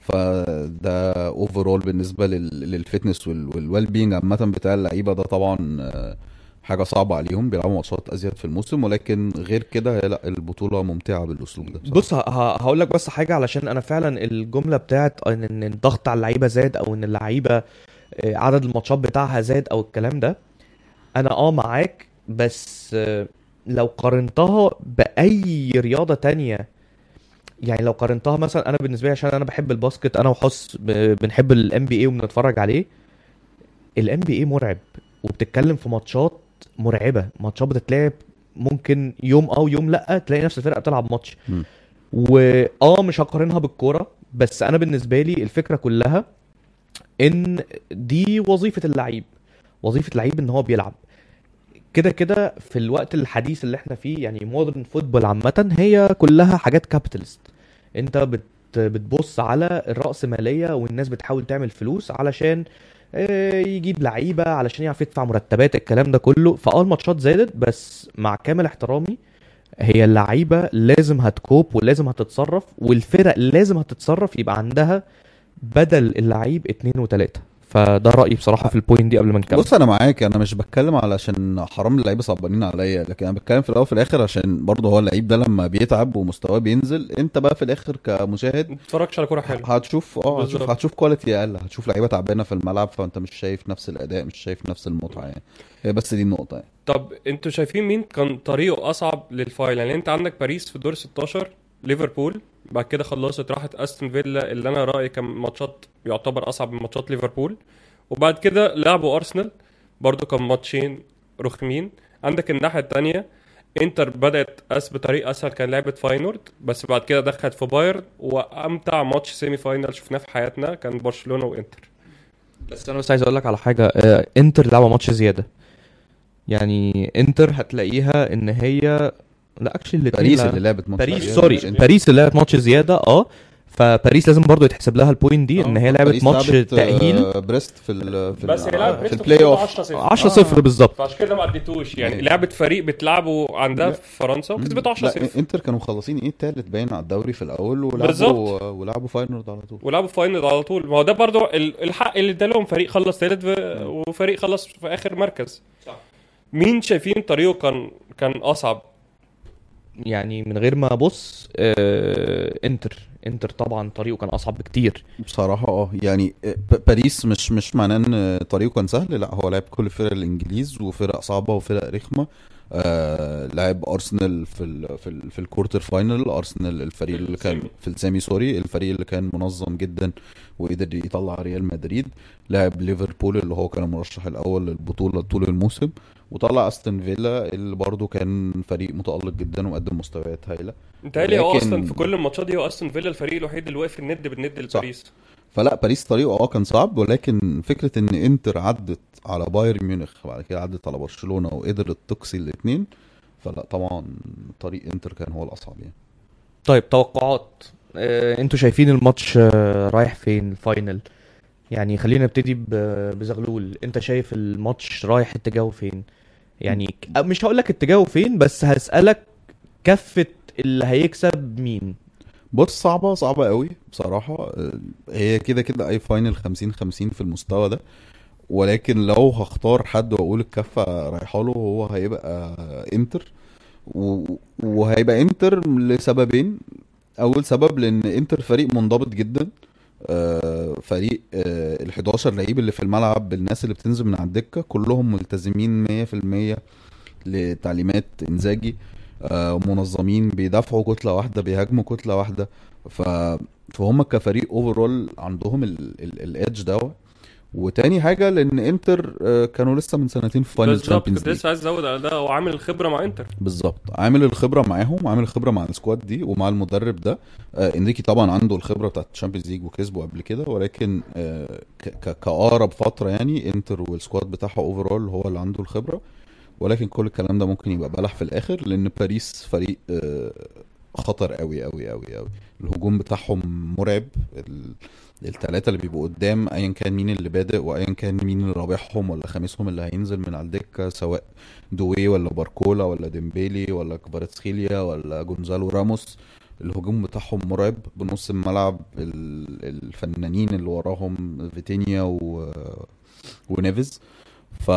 فده اوفرول بالنسبه لل- للفتنس والويل بينج عامه بتاع اللعيبه ده طبعا آه، حاجه صعبه عليهم. بيلعبوا ماتشات ازيد في الموسم، ولكن غير كده هي لا البطوله ممتعه بالاسلوب ده بصراحة. بص هقول لك بس حاجه، علشان انا فعلا الجمله بتاعت ان إن الضغط على اللعيبه زاد او ان اللعيبه آه، عدد الماتشات بتاعها زاد او الكلام ده، انا اه معاك. بس آه، لو قارنتها باي رياضه تانية، يعني لو قارنتها مثلا، انا بالنسبه لي عشان انا بحب الباسكت، انا وحس ب- بنحب الام بي اي وبنتفرج عليه. الام بي اي مرعب، وبتتكلم في ماتشات مرعبه، ماتشات بتتلعب ممكن يوم اه ويوم لا تلاقي نفس الفرقه بتلعب ماتش. مم. واه مش هقارنها بالكوره، بس انا بالنسبه لي الفكره كلها ان دي وظيفه اللعيب. وظيفه اللعيب ان هو بيلعب كده كده في الوقت الحديث اللي احنا فيه. يعني مودرن فوتبول عامه هي كلها حاجات كابيتالست. انت بت بتبص على الرأسمالية والناس بتحاول تعمل فلوس علشان آه، يجيب لعيبة علشان يعرف يدفع مرتبات الكلام ده كله. فاه الماتشات زادت، بس مع كامل احترامي هي اللعيبة لازم هتكوب ولازم هتتصرف، والفرق لازم هتتصرف يبقى عندها بدل اللعيب اتنين وتلاتة. فده رأيي بصراحة في البوينت دي قبل ما نكمل. بص انا معاك، انا مش بتكلم علشان حرام اللعيبه صعبانين عليا، لكن انا بتكلم في الاول وفي الاخر عشان برضه هو اللعيب ده لما بيتعب ومستواه بينزل، انت بقى في الاخر كمشاهد ما تتفرجش على كوره حلوه. هتشوف اه هتشوف بالظبط. هتشوف كواليتي اقل، هتشوف لعيبه تعبانه في الملعب، فانت مش شايف نفس الاداء، مش شايف نفس المتعه يعني. هي بس دي النقطه يعني. طب انتوا شايفين مين كان طريقه اصعب للفاينل؟ يعني انت عندك باريس في دور ستاشر، ليفربول، بعد كده خلصت راحت استون فيلا اللي انا رايي كان ماتشات يعتبر اصعب من ماتشات ليفربول، وبعد كده لعبوا ارسنال برضو كان ماتشين رخمين. عندك الناحيه الثانيه انتر بدات اس بطريقه اسهل، كان لعبه فاينورد، بس بعد كده دخلت في بايرن، وامتع ماتش سيمي فاينل شفناه في حياتنا كان برشلونه وانتر. بس انا بس عايز اقول لك على حاجة. آه، انتر لعبة ماتش زيادة. يعني انتر هتلاقيها ان هي لا اكشلي الاتنين باريس لا- اللي لعبت ماتش باريس زيادة، سوري مش إنتر. باريس اللي لعبت ماتش زياده. اه فباريس لازم برضو يتحسب لها البوينت دي ان هي لعبت باريس ماتش لعبت، تأهيل آه، بريست في ال في بس هي ال- لعبت في بريستو البلاي اوف. عشرة صفر، عشرة صفر بالظبط. فعشان كده ما عديتوش يعني. يعني- لعبه فريق بتلعبه عندها لا. في فرنسا وكسبته عشرة لا صفر، انتر كانوا مخلصين ايه التالت باين على الدوري في الاول، ولعبوا بالظبط. ولعبوا فاينورد على طول. ولعبوا فاينل على طول. ما هو ده برضو ال- الحق اللي ادالهم، فريق خلص ثالث وفريق خلص في اخر مركز. صح. مين شايفين طريقه كان كان اصعب؟ يعني من غير ما ابص آه انتر انتر طبعا طريقه كان اصعب بكتير. بصراحة اه يعني ب- باريس مش مش معناه ان طريقه كان سهل، لا هو لعب كل فرق الانجليز وفرق صعبة وفرق رخمة. آه لعب ارسنال في ال في ال في الكورتر فاينل، ارسنال الفريق اللي كان السيمي. في السيمي سوري، الفريق اللي كان منظم جدا وقدر يطلع ريال مدريد. لعب ليفربول اللي هو كان المرشح الاول للبطولة طول الموسم، وطلع استون فيلا اللي برضو كان فريق متألق جدا وقدم مستويات هايلة. متهيألي هو ولكن- اصلا في كل الماتشات دي هو استون فيلا الفريق الوحيد اللي واقف الند بالند لباريس. فلا باريس طريقه اه كان صعب، ولكن فكره ان انتر عدت على بايرن ميونخ وبعد كده عدت على برشلونه وقدرت تقصي الاثنين، فلا طبعا طريق انتر كان هو الاصعب يعني. طيب توقعات. آه انتوا شايفين الماتش آه رايح فين الفاينل؟ يعني خلينا نبتدي ب- بزغلول. انت شايف الماتش رايح اتجاهه فين؟ يعني ك- مش هقول لك اتجاهه فين، بس هسألك كفة اللي هيكسب مين. بص صعبه صعبه قوي بصراحه. آه، هي كده كده اي فاينل خمسين خمسين في المستوى ده، ولكن لو هختار حد واقول الكفه رايحه له هو هيبقى انتر. و- وهيبقى انتر لسببين. اول سبب لان انتر فريق منضبط جدا. آه، فريق آه، ال حداشر لعيب اللي في الملعب بالناس اللي بتنزل من على الدكه كلهم ملتزمين مية في المية لتعليمات انزاجي. آه، منظمين، بيدافعوا كتله واحده بيهاجموا كتله واحده. ف فهم كفريق اوفرول عندهم الادج ده. وتاني حاجه لان انتر آه، كانوا لسه من سنتين في فاينل بالظبط، تشامبيونز كنت ليج. لسه عايز ازود على ده، وعامل الخبره مع انتر. بالظبط، عامل الخبره معاهم، عامل الخبره مع السكواد دي ومع المدرب ده. آه انريكي طبعا عنده الخبره بتاعت الشامبيونز ليج وكسبه قبل كده، ولكن آه ك- ك- كاقرب فتره يعني انتر والسكواد بتاعها اوفرول هو اللي عنده الخبره. ولكن كل الكلام ده ممكن يبقى بلح في الاخر، لان باريس فريق آه خطر قوي قوي قوي قوي. الهجوم بتاعهم مرعب. ال- التلاتة اللي بيبقوا قدام ايا كان مين اللي بادئ وايا كان مين اللي رابعهم ولا خامسهم اللي هينزل من على الدكه، سواء دوي ولا باركولا ولا ديمبيلي ولا كفاراتسخيليا ولا جونزالو راموس، الهجوم بتاعهم مرعب. بنص الملعب ال- الفنانين اللي وراهم فيتينيا و... ونيفيز. ف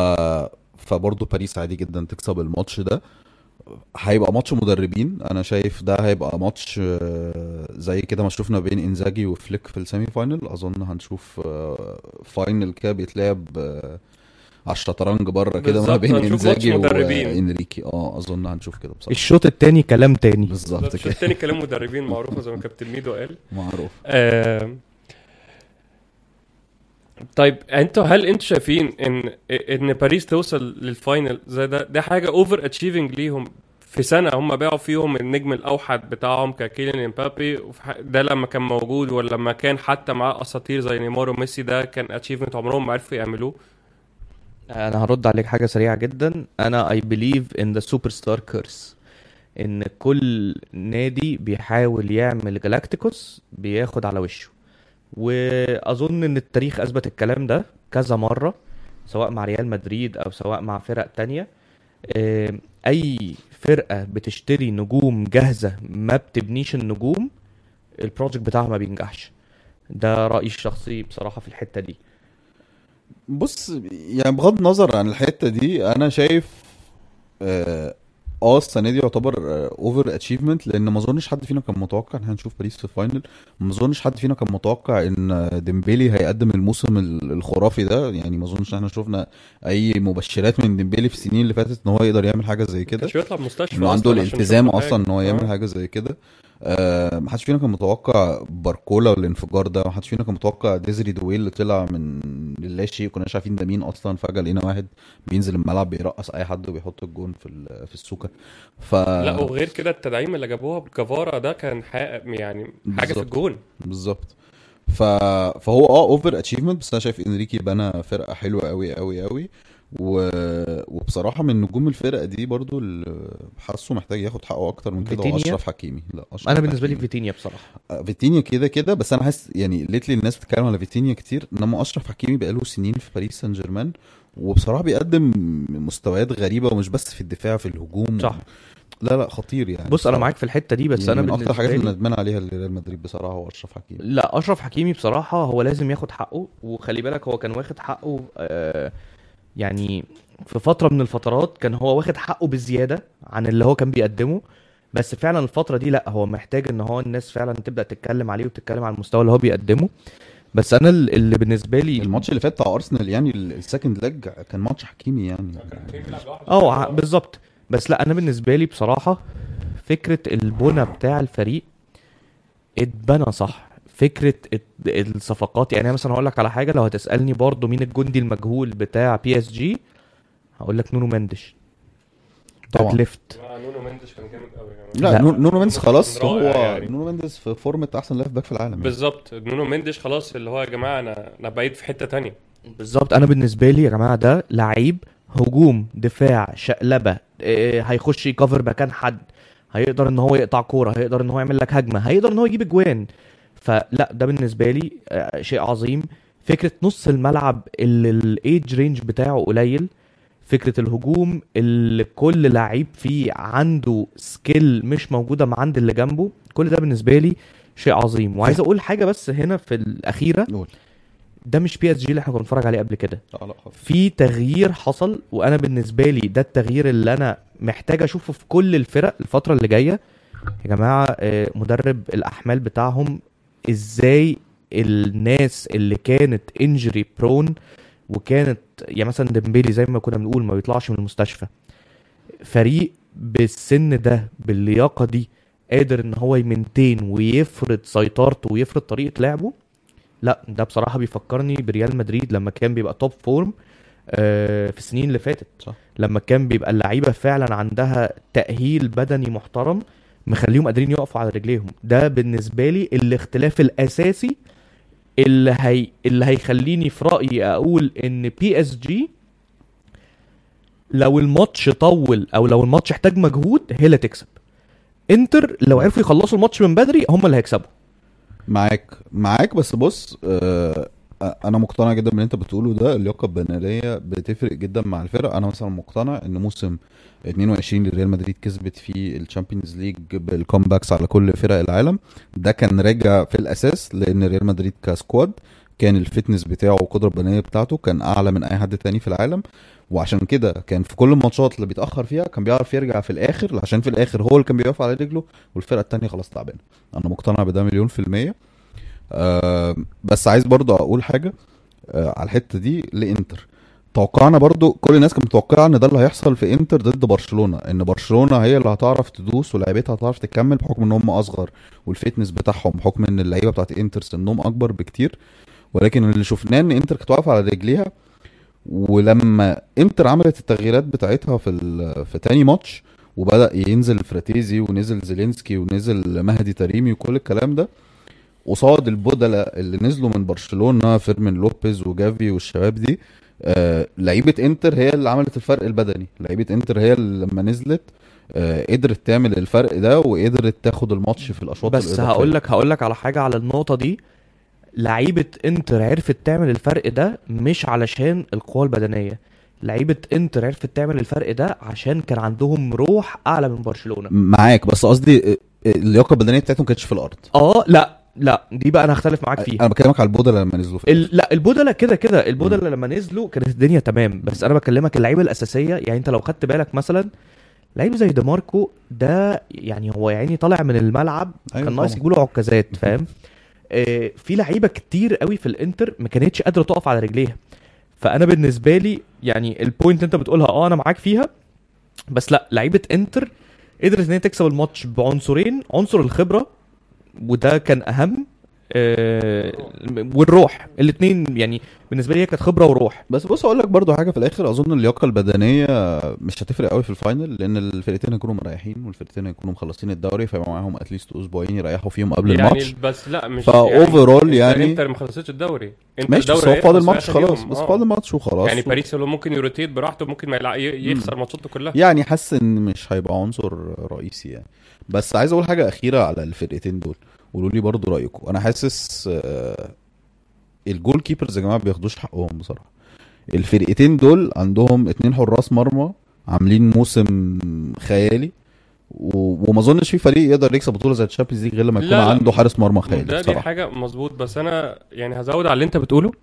فبرضه باريس عادي جدا تكسب الماتش ده. هيبقى ماتش مدربين، انا شايف ده هيبقى ماتش آه، زي كده ما شفنا بين انزاجي وفليك في السيمي فاينل. اظن هنشوف آه، فاينل كده بيتلعب آه، على الشطرنج بره كده ما بالظبط، بين هنشوف انزاجي ماتش مدربين. وانريكي. اه اظن هنشوف كده بصراحه. الشوط التاني كلام تاني. بالظبط الشوط كده، التاني كلام مدربين معروفه زي ما كابتن ميدو قال. معروف. آه... طيب انتوا هل انتوا شايفين ان ان باريس توصل للفاينل زي ده ده حاجه اوفر اتشيفنج ليهم في سنه هم باعوا فيهم النجم الاوحد بتاعهم ككيليان امبابي، ده لما كان موجود ولا لما كان حتى مع اساطير زي نيمار وميسي، ده كان اتشيفمنت عمرهم ما عرفوا يعملوه. انا هرد عليك حاجه سريعه جدا. انا I believe in the superstar curse، ان كل نادي بيحاول يعمل جالاكتيكوس بياخد على وشه، واظن ان التاريخ اثبت الكلام ده كذا مره، سواء مع ريال مدريد او سواء مع فرق تانية. آه، اي فرقه بتشتري نجوم جاهزه ما بتبنيش النجوم، البروجكت بتاعها ما بينجحش. ده رايي الشخصي بصراحه في الحته دي. بص يعني بغض النظر عن الحته دي انا شايف اه آه، السنه دي يعتبر اوفر اتشيفمنت، لان ما اظنش حد فينا كان متوقع ان هنشوف باريس في الفاينل. ما اظنش حد فينا كان متوقع ان ديمبيلي هيقدم الموسم ال- الخرافي ده. يعني ما اظنش ان احنا شفنا اي مبشرات من ديمبيلي في السنين اللي فاتت ان هو يقدر يعمل حاجه زي كده، كانش يطلع مستشفى انه عنده اصلا عشان الالتزام يشوف له اصلا حاجه. ان هو يعمل اه حاجه زي كده. آه ما حدش فينا كان متوقع باركولا والانفجار ده، ما حدش فينا كان متوقع ديزري دويل اللي طلع من لا شيء، كناش عارفين ده مين اصلا. فجاه لقينا واحد بينزل الملعب بيرقص اي حد وبيحط الجون في ال- في السوكه. ف لا، وغير كده التدعيم اللي جابوها بكفارة ده كان حق يعني حاجه في بالظبط الجون. بالظبط. ف... فهو اه اوفر اتشيفمنت، بس انا شايف انريكي بنى فرقه حلوه قوي قوي قوي. و... وبصراحه من نجوم الفرقه دي برضو اللي حاسه محتاج ياخد حقه اكتر من كده هو فيتينيا، اشرف حكيمي. لا اشرف انا بالنسبه لي حكيمي. فيتينيا بصراحه. آه، فيتينيا كده كده، بس انا حاسس يعني ليتلي الناس بتتكلم على فيتينيا كتير، انما اشرف حكيمي بقاله سنين في باريس سان جيرمان، وبصراحه بيقدم مستويات غريبه، ومش بس في الدفاع، في الهجوم. صح. لا لا خطير يعني بص انا بصراحه. معاك في الحته دي، بس يعني انا من اكتر بالنسبه الحاجات اللي لي ندمان عليها ريال مدريد بصراحه هو اشرف حكيمي. لا، اشرف حكيمي بصراحه هو لازم ياخد حقه. وخلي بالك هو كان واخد حقه آه يعني في فتره من الفترات كان هو واخد حقه بزياده عن اللي هو كان بيقدمه، بس فعلا الفتره دي لا، هو محتاج ان هو الناس فعلا تبدا تتكلم عليه وتتكلم على المستوى اللي هو بيقدمه. بس انا ال- اللي بالنسبه لي الماتش اللي فات بتاع ارسنال يعني ال- السكند ليج كان ماتش حكيمي يعني. اه ع- بالظبط. بس لا، انا بالنسبه لي بصراحه فكره البنى بتاع الفريق اتبنى صح. فكره الت- الصفقات، يعني انا مثلا هقول لك على حاجه، لو هتسالني برضو مين الجندي المجهول بتاع بي اس جي، هقول لك نونو مندش، باك طبعا. ليفت. نونو مندش كان جامد قوي يا لا, جماعه. نونو نونو مينديز كان خلاص هو رائع يعني. نونو مينديز في فورمة احسن ليفت باك في العالم يعني. بالظبط، نونو مندش خلاص اللي هو يا جماعه انا انا بعيد في حته تانية. بالظبط. انا بالنسبه لي يا جماعه ده لعيب هجوم دفاع شقلبه، إيه، هيخش يكفر مكان حد، هيقدر ان هو يقطع كوره، هيقدر ان هو يعمل لك هجمه، هيقدر ان هو يجيب اجوان. فلا، ده بالنسبه لي آه، شيء عظيم. فكره نص الملعب اللي الايدج رينج بتاعه قليل، فكره الهجوم اللي كل لعيب فيه عنده سكيل مش موجوده مع عند اللي جنبه، كل ده بالنسبه لي شيء عظيم. وعايز اقول حاجه بس هنا في الاخيره، قول. ده مش بي اس جي اللي احنا كنا بنتفرج عليه قبل كده. لا لا خالص. في تغيير حصل، وانا بالنسبه لي ده التغيير اللي انا محتاج اشوفه في كل الفرق الفتره اللي جايه. يا جماعه آه، مدرب الاحمال بتاعهم ازاي الناس اللي كانت انجري برون وكانت يعني مثلا ديمبيلي زي ما كنا بنقول ما بيطلعش من المستشفى، فريق بالسن ده باللياقه دي قادر ان هو يمنتين ويفرض سيطرته ويفرض طريقه لعبه. لا، ده بصراحه بيفكرني بريال مدريد لما كان بيبقى توب فورم آه، في السنين اللي فاتت، صح. لما كان بيبقى اللعيبه فعلا عندها تاهيل بدني محترم مخليهم قادرين يقفوا على رجليهم. ده بالنسبه لي الاختلاف الاساسي اللي هي اللي هيخليني في رايي اقول ان بي اس جي لو الماتش طول او لو الماتش احتاج مجهود هي اللي تكسب. انتر لو عرفوا يخلصوا الماتش من بدري هم اللي هيكسبوا. معاك معاك بس بص آه انا مقتنع جدا باللي انت بتقوله ده. اللياقه البدنيه بتفرق جدا مع الفرق. انا مثلا مقتنع ان موسم اتنين وعشرين اللي ريال مدريد كسبت فيه الشامبيونز ليج بالكومباكس على كل فرق العالم، ده كان راجع في الاساس لان ريال مدريد كسكواد كان الفتنس بتاعه والقدره البدنيه بتاعته كان اعلى من اي حد تاني في العالم. وعشان كده كان في كل الماتشات اللي بيتاخر فيها كان بيعرف يرجع في الاخر، عشان في الاخر هو اللي كان بيقف على رجله والفرقه التانيه خلاص تعبانه. انا مقتنع بده مليون في الميه. آه بس عايز برضو اقول حاجه آه على الحته دي لانتر. توقعنا برضو كل الناس كانت متوقعه ان ده اللي هيحصل في انتر ضد برشلونه، ان برشلونه هي اللي هتعرف تدوس ولاعيبتها هتعرف تكمل بحكم ان هم اصغر والفتنس بتاعهم بحكم ان اللعيبه بتاعت انتر سنهم اكبر بكتير. ولكن اللي شفناه ان انتر كانت واقفه على رجليها، ولما انتر عملت التغييرات بتاعتها في ال- في تاني ماتش وبدأ ينزل فراتيزي ونزل زيلينسكي ونزل مهدي تريمي وكل الكلام ده قصاد البودلة اللي نزلوا من برشلونة فيرمين لوبيز وجافي والشباب دي. آه لعيبة انتر هي اللي عملت الفرق البدني. لعيبة انتر هي اللي لما نزلت آه قدرت تعمل الفرق ده وقدرت تاخد الماتش في الاشواط بس الاضافية. هقول لك هقول لك على حاجه على النقطه دي. لعيبه انتر عرفت تعمل الفرق ده مش علشان القوه البدنيه، لعيبه انتر عرفت تعمل الفرق ده عشان كان عندهم روح اعلى من برشلونه. معاك، بس قصدي اللياقة البدنية بتاعتهم كانتش في الارض. اه لا لا دي بقى انا هختلف معاك فيها. انا بكلمك على البودلة لما نزلوا في ال... لا البودلة كده كده البودلة لما نزلوا كانت الدنيا تمام، بس انا بكلمك اللعيبه الاساسيه. يعني انت لو خدت بالك مثلا لعيب زي دي ماركو ده، يعني هو يعني طالع من الملعب أيوة كان ناقص طبعاً. يقولوا عكازات، فاهم؟ آه في لعيبه كتير قوي في الانتر ما كانتش قادره تقف على رجليها. فانا بالنسبه لي يعني البوينت انت بتقولها اه انا معاك فيها، بس لا لعيبه انتر قدرت ان هي تكسب الماتش بعنصرين، عنصر الخبره وده كان اهم، آه والروح. الاثنين يعني بالنسبه لي هي كانت خبره وروح. بس بص اقول لك برضو حاجه في الاخر. اظن اللياقه البدنيه مش هتفرق قوي في الفاينل، لان الفرقتين هيكونوا مريحين والفرقتين هيكونوا مخلصين الدوري، فيبقى معاهم اتليست اسبوعين يريحوا فيهم قبل يعني الماتش. بس لا مش فاوفرول يعني انتر ما خلصتش الدوري. انت ماشي، بس هو فاضل ماتش خلاص. بس فاضل ماتش وخلاص. يعني باريس لو ممكن يروتيت براحته، ممكن ما يلع... يخسر ماتشاته كلها. يعني حاسس ان مش هيبقى عنصر رئيسي يعني. بس عايز اقول حاجه اخيره على الفرقتين دول، قولوا لي برضو رايكم. انا حاسس آه الجول كيبرز يا جماعه بياخدوش حقهم بصراحه. الفرقتين دول عندهم اتنين حراس مرمى عاملين موسم خيالي، و... وما اظنش في فريق يقدر يكسب بطوله زي الشامبيونز ليج غير لما يكون لا لا. عنده حارس مرمى خيالي ده دي بصراحه. حاجه مظبوط، بس انا يعني هزود على اللي انت بتقوله.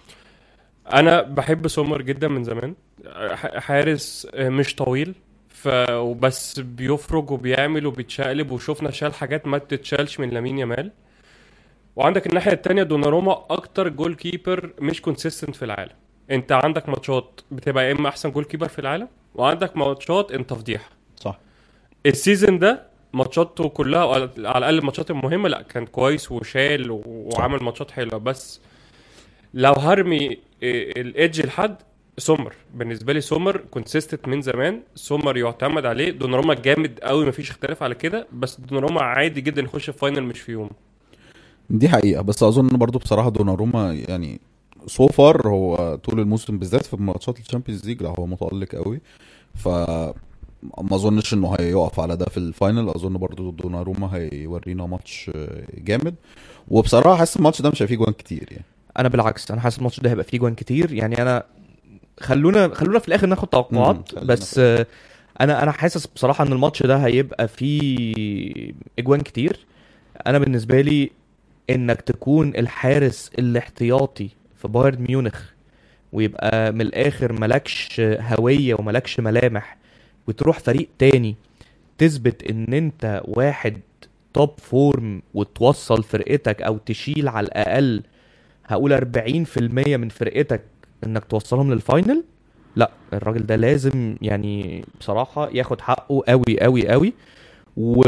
انا بحب سومر جدا من زمان، ح- حارس مش طويل ف وبس بيفرج وبيعمل وبيتشقلب، وشوفنا شال حاجات ما تتشالش من لامين يامال. وعندك الناحيه التانية دوناروما اكتر جول كيبر مش كونسيستنت في العالم. انت عندك ماتشات بتبقى يا اما احسن جول كيبر في العالم، وعندك ماتشات انت فضيحه. صح. السيزون ده ماتشاته كلها على على الاقل الماتشات المهمه لا كان كويس وشال و- وعمل ماتشات حلوه. بس لو هرمي الايدج لحد سومر، بالنسبه لي سومر كونسيستنت من زمان. سومر يعتمد عليه. دوناروما جامد قوي مفيش اختلاف على كده، بس دوناروما عادي جدا يخش في فاينل مش في يوم. دي حقيقه. بس اظن برضو بصراحه دوناروما يعني سو فار هو طول الموسم بالذات في ماتشات الشامبيونز ليج لا هو متالق قوي. ف ما اظنش انه هيقف على ده في الفاينل. اظن برضو دوناروما هيورينا ماتش جامد. وبصراحه حاسس الماتش ده مش هيفيه جوان كتير يعني. انا بالعكس انا حاسس الماتش ده هيبقى فيه جوان كتير. يعني انا خلونا خلونا في الاخر ناخد توقعات، مم، بس آه، انا انا حاسس بصراحه ان الماتش ده هيبقى فيه اجوان كتير. انا بالنسبه لي انك تكون الحارس الاحتياطي في بايرن ميونخ ويبقى من الاخر ملكش هويه وملكش ملامح، وتروح فريق تاني تثبت ان انت واحد توب فورم وتوصل فرقتك او تشيل على الاقل هقول أربعين في المية من فرقتك انك توصلهم للفاينل. لا الراجل ده لازم يعني بصراحة ياخد حقه قوي قوي قوي. و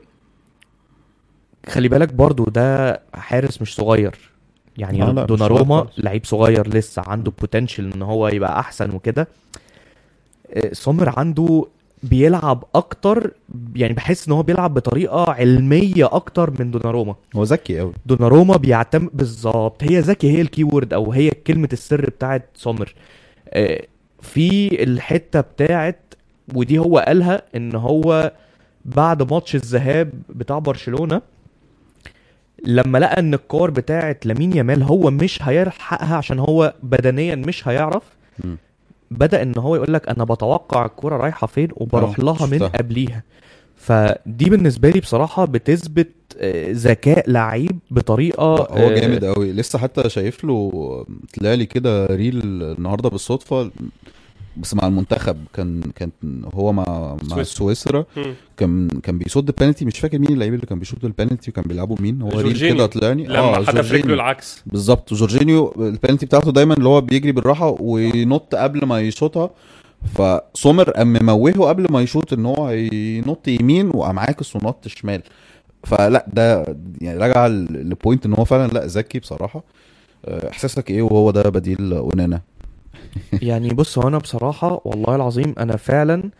خلي بالك برضو ده حارس مش صغير يعني. لا لا، مش دوناروما صغير خالص. لعيب صغير لسه عنده بوتنشال ان هو يبقى احسن وكده. آه، سومر عنده بيلعب اكتر، يعني بحس ان هو بيلعب بطريقه علميه اكتر من دوناروما. هو ذكي قوي. دوناروما بيعتمد بالظبط، هي ذكي، هي الكيورد او هي كلمه السر بتاعت سومر. آه، في الحته بتاعت ودي هو قالها ان هو بعد ماتش الذهاب بتاع برشلونه لما لقى ان الكور بتاعت لامين يامال هو مش هيلحقها عشان هو بدنيا مش هيعرف، م. بدأ ان هو يقول لك انا بتوقع الكرة رايحة فين وبروح آه، لها من شفتها. قبليها. فدي بالنسبة لي بصراحة بتثبت آه، ذكاء لعيب بطريقة هو آه، جامد قوي. لسه حتى شايف له طلع لي كده ريل النهارده بالصدفه بس مع المنتخب. كان كان هو مع مع سويسرا. سويسرا مم. كان كان بيصد بنالتي. مش فاكر مين اللعيب اللي كان بيشوط البنالتي وكان بيلعبوا مين. هو ريل جورجينيو. كده طلعني لما حدف رجله جورجينيو. العكس. بالظبط. جورجينيو البنالتي بتاعته دايما اللي هو بيجري بالراحه وينط قبل ما يشوطها. فسومر قام مموهه قبل ما يشوط ان هو هينط يمين وقام عاكس ونط شمال. فلا ده يعني راجع لبوينت ان هو فعلا لا ذكي بصراحه. احساسك ايه وهو ده بديل اونانا؟ يعني بص هو انا بصراحة والله العظيم انا فعلا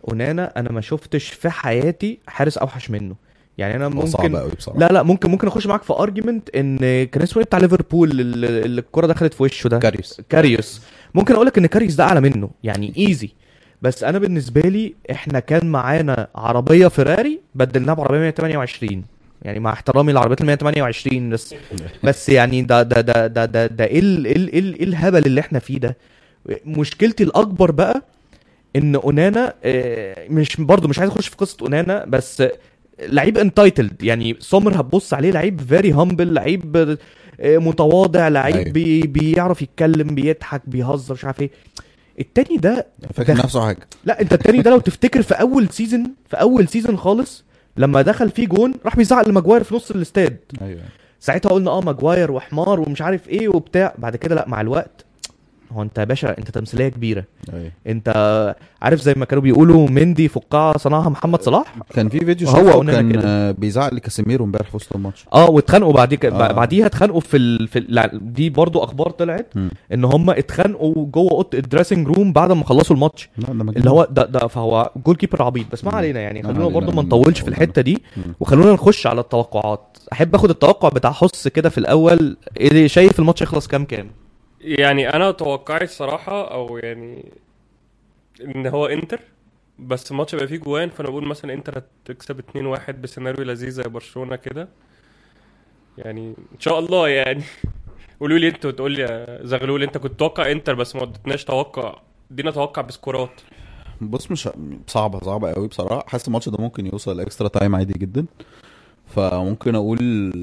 اونانا انا ما شفتش في حياتي حارس اوحش منه. يعني انا هو صعب ممكن قوي بصراحه. لا لا ممكن ممكن اخش معاك في ارجيومنت ان كان اسمه ايه بتاع ليفربول اللي اللي الكره دخلت في وشه ده، كاريوس. كاريوس. ممكن اقول لك ان كاريوس ده اعلى منه يعني ايزي. بس انا بالنسبه لي احنا كان معانا عربيه فيراري بدلناها بعربيه مية وتمانية وعشرين. يعني مع احترامي للعربيات ال مية وتمانية وعشرين بس بس يعني ده ده ده ده ده, ده ايه ال- ايه ال- ايه ال- إيه الهبل اللي احنا فيه ده. مشكلتي الاكبر بقى ان اونانا آه، مش برضو مش عايز اخش في قصه اونانا بس لعيب انتايتلد. يعني سومر هتبص عليه لعيب فيري هامبل، لعيب آه، متواضع، لعيب أيوة. بي بيعرف يتكلم بيضحك بيهزر مش عارف ايه. التاني ده فاكر ده- نفسه حاجه. لا انت التاني ده لو تفتكر في اول سيزون في اول سيزون خالص لما دخل فيه جون راح بيزعق لماجواير في نص الاستاد. ايوه ساعتها قلنا اه ماجواير وحمار ومش عارف ايه وبتاع. بعد كده لا مع الوقت هو انت يا باشا انت تمثيليه كبيره. ايوه. انت عارف زي ما كانوا بيقولوا مندي فقاعه صنعها محمد صلاح. كان في فيديو هو شفته أونانا كان كده. آه، بيزعق لكاسيميرو امبارح في وسط الماتش. اه واتخانقوا بعد كده آه. بعديها اتخانقوا في ال... في ال... لا، دي برضو اخبار طلعت مم. ان هم اتخانقوا جوه اوضه الدريسنج روم بعد ما خلصوا الماتش. لا ده مجنون. اللي هو ده ده فهو جول كيبر عبيط. بس ما مم. علينا يعني ما خلونا علينا برضو ما من- نطولش في الحته دي مم. وخلونا نخش على التوقعات. احب اخد التوقع بتاع حس كده في الاول. ايه شايف الماتش يخلص كام كام؟ يعني انا توقعي الصراحه او يعني ان هو انتر، بس الماتش بقى فيه جوان، فانا بقول مثلا انتر هتكسب اتنين واحد بسيناريو لذيذ زي برشلونه كده يعني ان شاء الله يعني. قولوا لي انتوا، تقول لي يا زغلول انت كنت توقع انتر بس ما ادتناش توقع، ادينا توقع بسكورات. بص مش صعبه صعبه قوي بصراحه. حاسس الماتش ده ممكن يوصل اكسترا تايم عادي جدا. فممكن اقول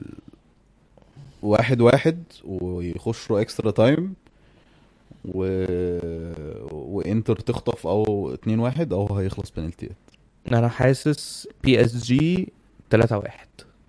واحد واحد ويخشوا اكسترا تايم و... وانتر تخطف او اتنين واحد او هيخلص بنالتيات. انا حاسس بي اس جي تلاتة واحد.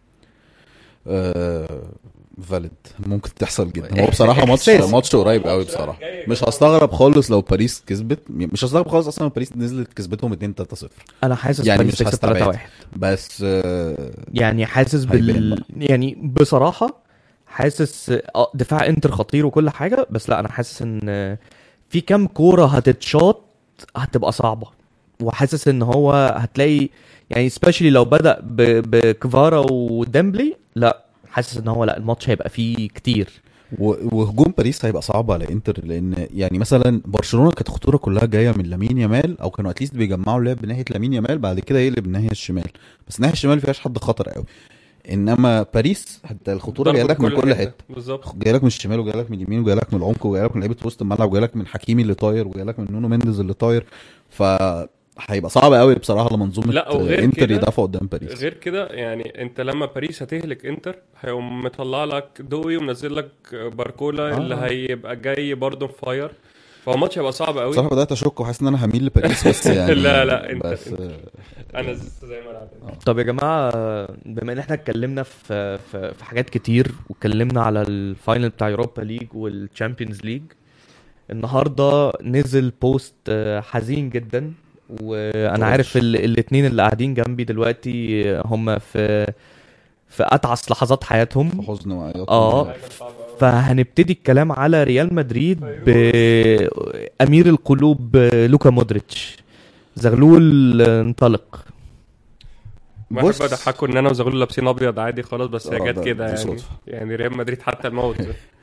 آه... فاليد ممكن تحصل جدا. هو بصراحه ماتش إحساس. ماتش قريب قوي بصراحه. مش هستغرب خالص لو باريس كسبت. مش هستغرب خالص اصلا لو باريس نزلت كسبتهم اتنين تلاتة صفر. انا حاسس يعني باريس مش تكسب هستبعد. تلاتة واحد. بس آه... يعني حاسس هيبان بال بقى. يعني بصراحه حاسس اه دفاع انتر خطير وكل حاجه. بس لا انا حاسس ان في كام كوره هتتشاط هتبقى صعبه. وحاسس ان هو هتلاقي يعني سبيشالي لو بدأ ب- بكفارا وديمبلي. لا حاسس ان هو لا الماتش هيبقى فيه كتير. و- وهجوم باريس هيبقى صعب على انتر. لان يعني مثلا برشلونه كانت خطوره كلها جايه من لامين يامال او كانوا اتليست بيجمعوا اللعب بناحيه لامين يامال بعد كده يقلب الناحيه الشمال. بس الناحيه الشمال فيهاش حد خطر قوي. انما باريس حتى الخطوره جايه لك من كل حته. بالظبط. جاي لك من الشمال وجاي لك من اليمين وجاي لك من العمق وجاي لك من لعيبه وسط الملعب وجاي لك من حكيمي اللي طاير وجاي لك من نونو مينديز اللي طاير. ف هيبقى صعب قوي بصراحه لمنظومه لا، وغير انتر كده- يدافعوا قدام باريس. غير كده يعني انت لما باريس هتهلك انتر هيقوم مطلع لك دوي ومنزل لك باركولا آه. اللي هيبقى جاي برضه فاير. فهو الماتش هيبقى صعب قوي. بصراحه بدات اشك وحاسس ان انا هميل لباريس بس يعني لا، لا، انت- بس انت. آه، انا زي ما انا عارف. طب يا جماعه بما ان احنا اتكلمنا في في, في حاجات كتير واتكلمنا على الفاينل بتاع يوروبا ليج والتشامبيونز ليج، النهارده نزل بوست آه، حزين جدا. وانا طبعاً. عارف ال- الاتنين اللي قاعدين جنبي دلوقتي هم في في اتعس لحظات حياتهم. حزن وعياط. اه فهنبتدي الكلام على ريال مدريد بأمير القلوب لوكا مودريتش. زغلول انطلق. بحب بص اضحكوا ان انا وزغلول لابسين ابيض عادي خالص، بس هي آه، جت ده- كده دي يعني. صدفة. يعني ريال مدريد حتى الموت.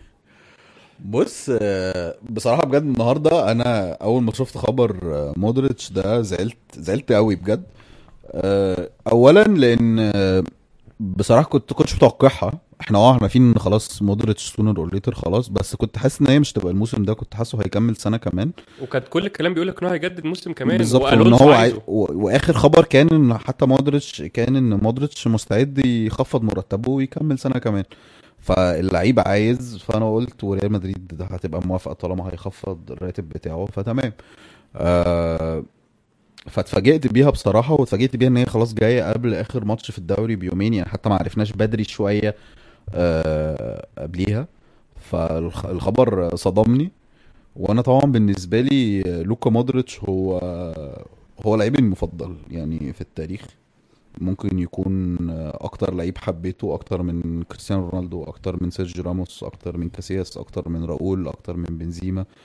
بص آه، بصراحه بجد النهارده انا اول ما شفت خبر آه، مودريتش ده زعلت زعلت قوي بجد. آه، اولا لان آه، بصراحه كنت كنتش متوقعها. احنا اه احنا عارفين ان خلاص مودريتش سونر اور ليتر خلاص. بس كنت حاسس ان هي مش تبقى الموسم ده. كنت حاسه هيكمل سنه كمان وكانت كل الكلام بيقول لك ان هو هيجدد موسم كمان. بالظبط. وان وألونسو هو عاي... عايزه. و... واخر خبر كان ان حتى مودريتش كان ان مودريتش مستعد يخفض مرتبه ويكمل سنه كمان. فاللعيب عايز. فانا قلت وريال مدريد ده هتبقى موافقه طالما هيخفض الراتب بتاعه فتمام. آه... فاتفاجئت بيها بصراحه. واتفاجئت بيها ان هي خلاص جايه قبل اخر ماتش في الدوري بيومين. يعني حتى ما عرفناش بدري شويه آه... قبليها. فالخبر صدمني. وانا طبعا بالنسبه لي لوكا مودريتش هو هو لعيبي المفضل يعني في التاريخ. ممكن يكون اكتر لعيب حبيته اكتر من كريستيانو رونالدو اكتر من سيرجيو راموس اكتر من كاسياس اكتر من راؤول اكتر من بنزيما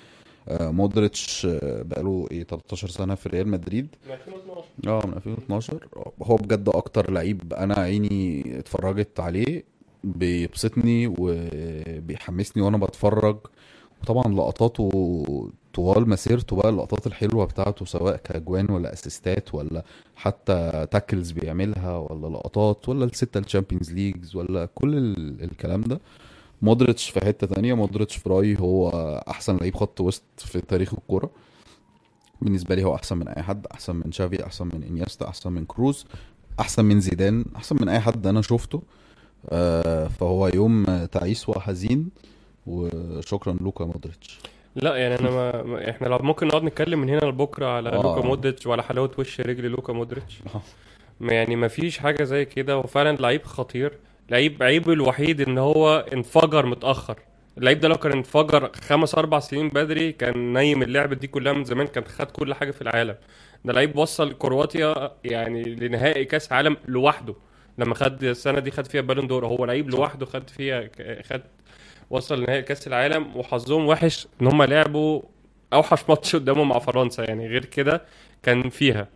آه، مودريتش آه، بقاله ايه تلتاشر سنة في ريال مدريد. اه من ألفين واتناشر. هو بجد اكتر لعيب انا عيني اتفرجت عليه بيبسطني وبيحمسني وانا بتفرج. وطبعا لقطاته طوال مسيرته بقى، اللقطات الحلوة بتاعته سواء كأجوان ولا اسيستات ولا حتى تاكلز بيعملها ولا لقطات ولا الستة الشامبيونز ليجز ولا كل ال- الكلام ده. مودريتش في حتة تانية. مودريتش في رأيي هو أحسن لعيب خط وسط في تاريخ الكورة. بالنسبة لي هو أحسن من أي حد، أحسن من شافي، أحسن من إنيستا، أحسن من كروز، أحسن من زيدان، أحسن من أي حد أنا شفته. آه، فهو يوم تعيس وحزين. وشكرا لوكا مودريتش. لا يعني انا ما ما- احنا لو ممكن نقعد نتكلم من هنا لبكره على لوكا اه مودريتش وعلى حلاوه وش رجل لوكا مودريتش. آه. ما- يعني ما فيش حاجه زي كده، وفعلا لعيب خطير. لعيب عيبه الوحيد ان هو انفجر متاخر. اللعيب ده لو كان انفجر خمس اربع سنين بدري كان نايم اللعبه دي كلها من زمان، كان خد كل حاجه في العالم. ده لعيب وصل كرواتيا يعني لنهائي كاس عالم لوحده. لما خد السنه دي خد فيها بالون دور، هو لعيب لوحده خد فيها خد وصل لنهائي كاس العالم. وحظهم وحش ان هم لعبوا اوحش ماتش قدامهم مع فرنسا، يعني غير كده كان فيها.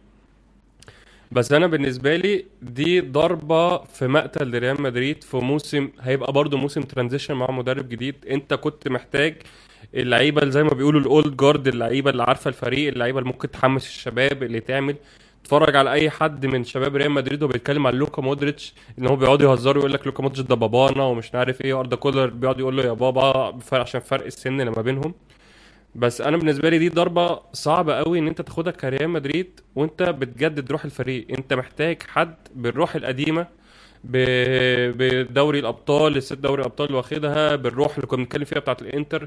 بس انا بالنسبه لي دي ضربه في مقتل لريال مدريد في موسم هيبقى برضو موسم ترانزيشن مع مدرب جديد. انت كنت محتاج اللعيبه اللي زي ما بيقولوا الاولد جارد، اللعيبه اللي عارفه الفريق، اللعيبه اللي ممكن تحمس الشباب، اللي تعمل تتفرج على اي حد من شباب ريال مدريد وبيتكلم عن لوكا مودريتش ان هو بيقعدوا يهزروا يقول لك لوكا مودريتش ده بابانا ومش عارف ايه، اردا كولر بيقعد يقول له يا بابا فرق عشان فرق السن اللي ما بينهم. بس انا بالنسبه لي دي ضربه صعبه قوي ان انت تاخدها كريال مدريد وانت بتجدد روح الفريق. انت محتاج حد بالروح القديمه، ب- بدوري الابطال، الست دوري الابطال اللي واخدها، بالروح اللي كنا بنتكلم فيها بتاعه الانتر.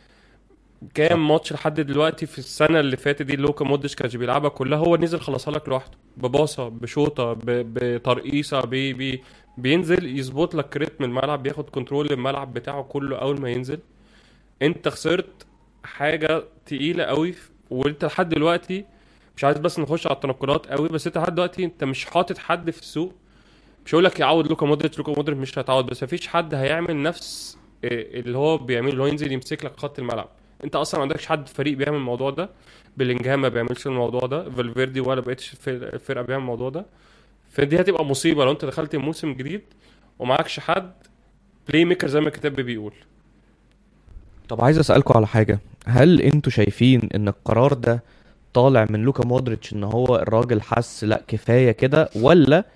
صح. كام ماتش لحد دلوقتي في السنه اللي فاتت دي لوكا مودريتش كانش بيلعبها كلها، هو نزل خلصها لك لوحده بباصه بشوطه ب- بترقيصه بي بي بينزل يظبط لك رتم الملعب، بياخد كنترول الملعب بتاعه كله اول ما ينزل. انت خسرت حاجه تقيله قوي. وانت لحد دلوقتي مش عايز بس نخش على التنقلات قوي، بس انت لحد دلوقتي انت مش حاطط حد في السوق. مش هقول لك يعوض لوكا مودريتش، لوكا مودريتش مش هيتعوض، بس مفيش حد هيعمل نفس إيه اللي هو بيعمله، اللي هو ينزل يمسك لك خط الملعب. انت اصلا ما عندكش حد في فريق بيعمل الموضوع ده. بلينجهام ما بيعملش الموضوع ده، فالفيردي ولا بقيتش في الفرقه بيعمل الموضوع ده. فدي هتبقى مصيبه لو انت دخلت موسم جديد ومعكش حد بلاي ميكر زي ما الكتاب بيقول. طب عايز اسالكم على حاجه، هل انتوا شايفين ان القرار ده طالع من لوكا مودريتش ان هو الراجل حس لا كفايه كده، ولا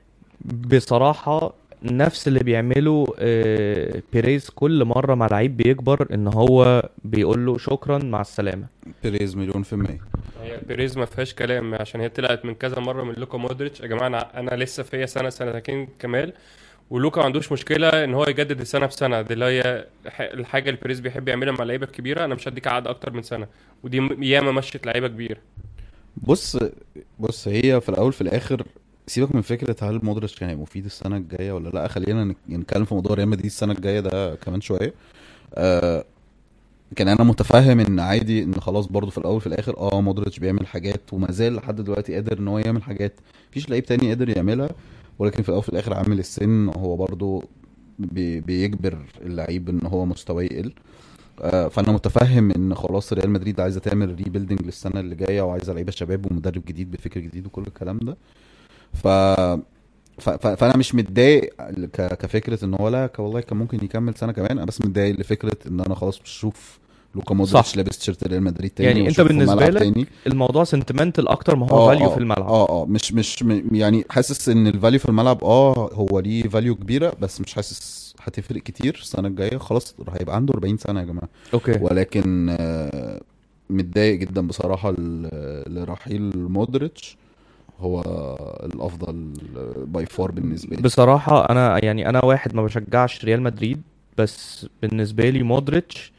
بصراحه نفس اللي بيعمله آه، بيريز كل مره مع لعيب بيكبر ان هو بيقول له شكرا مع السلامه؟ بيريز مليون في المية. هي بيريز ما فيهاش كلام، عشان هي طلعت من كذا مره من لوكا مودريتش. يا جماعه انا انا لسه فيا سنه سنتين كمال، ولوكا ما عندوش مشكله ان هو يجدد السنه بسنه. دي اللي هي ح- الحاجه اللي بيريز بيحب يعملها مع اللعيبه الكبيره، انا مش هديك عقد اكتر من سنه. ودي م- ياما مشيت لعيبه كبيره. بص بص هي في الاول في الاخر سيبك من فكره هل مودريتش كان هيبقى مفيد السنه الجايه ولا لا. خلينا نك- نتكلم في موضوع ريال مدريد السنه الجايه ده كمان شويه. آه كان انا متفهم ان عادي ان خلاص برضو في الاول في الاخر اه مودريتش بيعمل حاجات وما زال لحد دلوقتي قادر ان هو يعمل حاجات مفيش لعيب تاني قادر يعملها. ولكن في الاول في الاخر عامل السن هو برضو بي بيجبر اللعيب ان هو مستواه يقل. آه، فانا متفهم ان خلاص ريال مدريد عايزه تعمل ريبيلدينج للسنه اللي جايه وعايزه لعيبه شباب ومدرب جديد بفكر جديد وكل الكلام ده. ف ف- ف- فانا مش متضايق ك- كفكره ان هو لا ك- والله كان ممكن يكمل سنه كمان. انا بس متضايق لفكره ان انا خلاص مش هشوف لوكا مودريتش صح. لابس تيشيرت ريال مدريد تاني يعني انت واشوفه في بالنسبه الملعب لك تاني. الموضوع سنتمنتال اكتر ما هو اه فاليو في اه الملعب. اه اه مش مش م- يعني حاسس ان الفاليو في الملعب اه هو ليه فاليو كبيره، بس مش حاسس هتفرق كتير السنه الجايه. خلاص هيبقى عنده أربعين سنه يا جماعه. اوكي. ولكن آه، متضايق جدا بصراحة ل- لرحيل مودريتش. هو الأفضل باي فار بالنسبة لي. بصراحة أنا يعني أنا واحد ما بشجعش ريال مدريد، بس بالنسبة لي مودريتش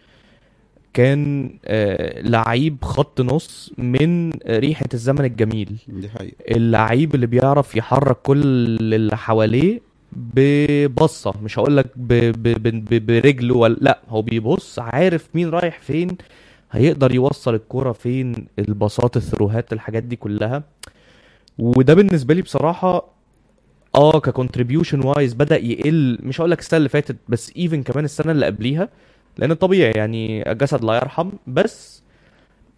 كان آه، لعيب خط نص من ريحة الزمن الجميل. دي حقيقة. اللعيب اللي بيعرف يحرك كل اللي حواليه ببصة، مش هقولك ب- ب- ب- ب- برجله ولا لا، هو بيبص عارف مين رايح فين، هيقدر يوصل الكرة فين، الباصات، الثروهات، الحاجات دي كلها. وده بالنسبة لي بصراحة اه ككونتريبيوشن وايز بدأ يقل، مش هقول لك السنه اللي فاتت بس ايفن كمان السنه اللي قبليها، لان طبيعي يعني الجسد لا يرحم. بس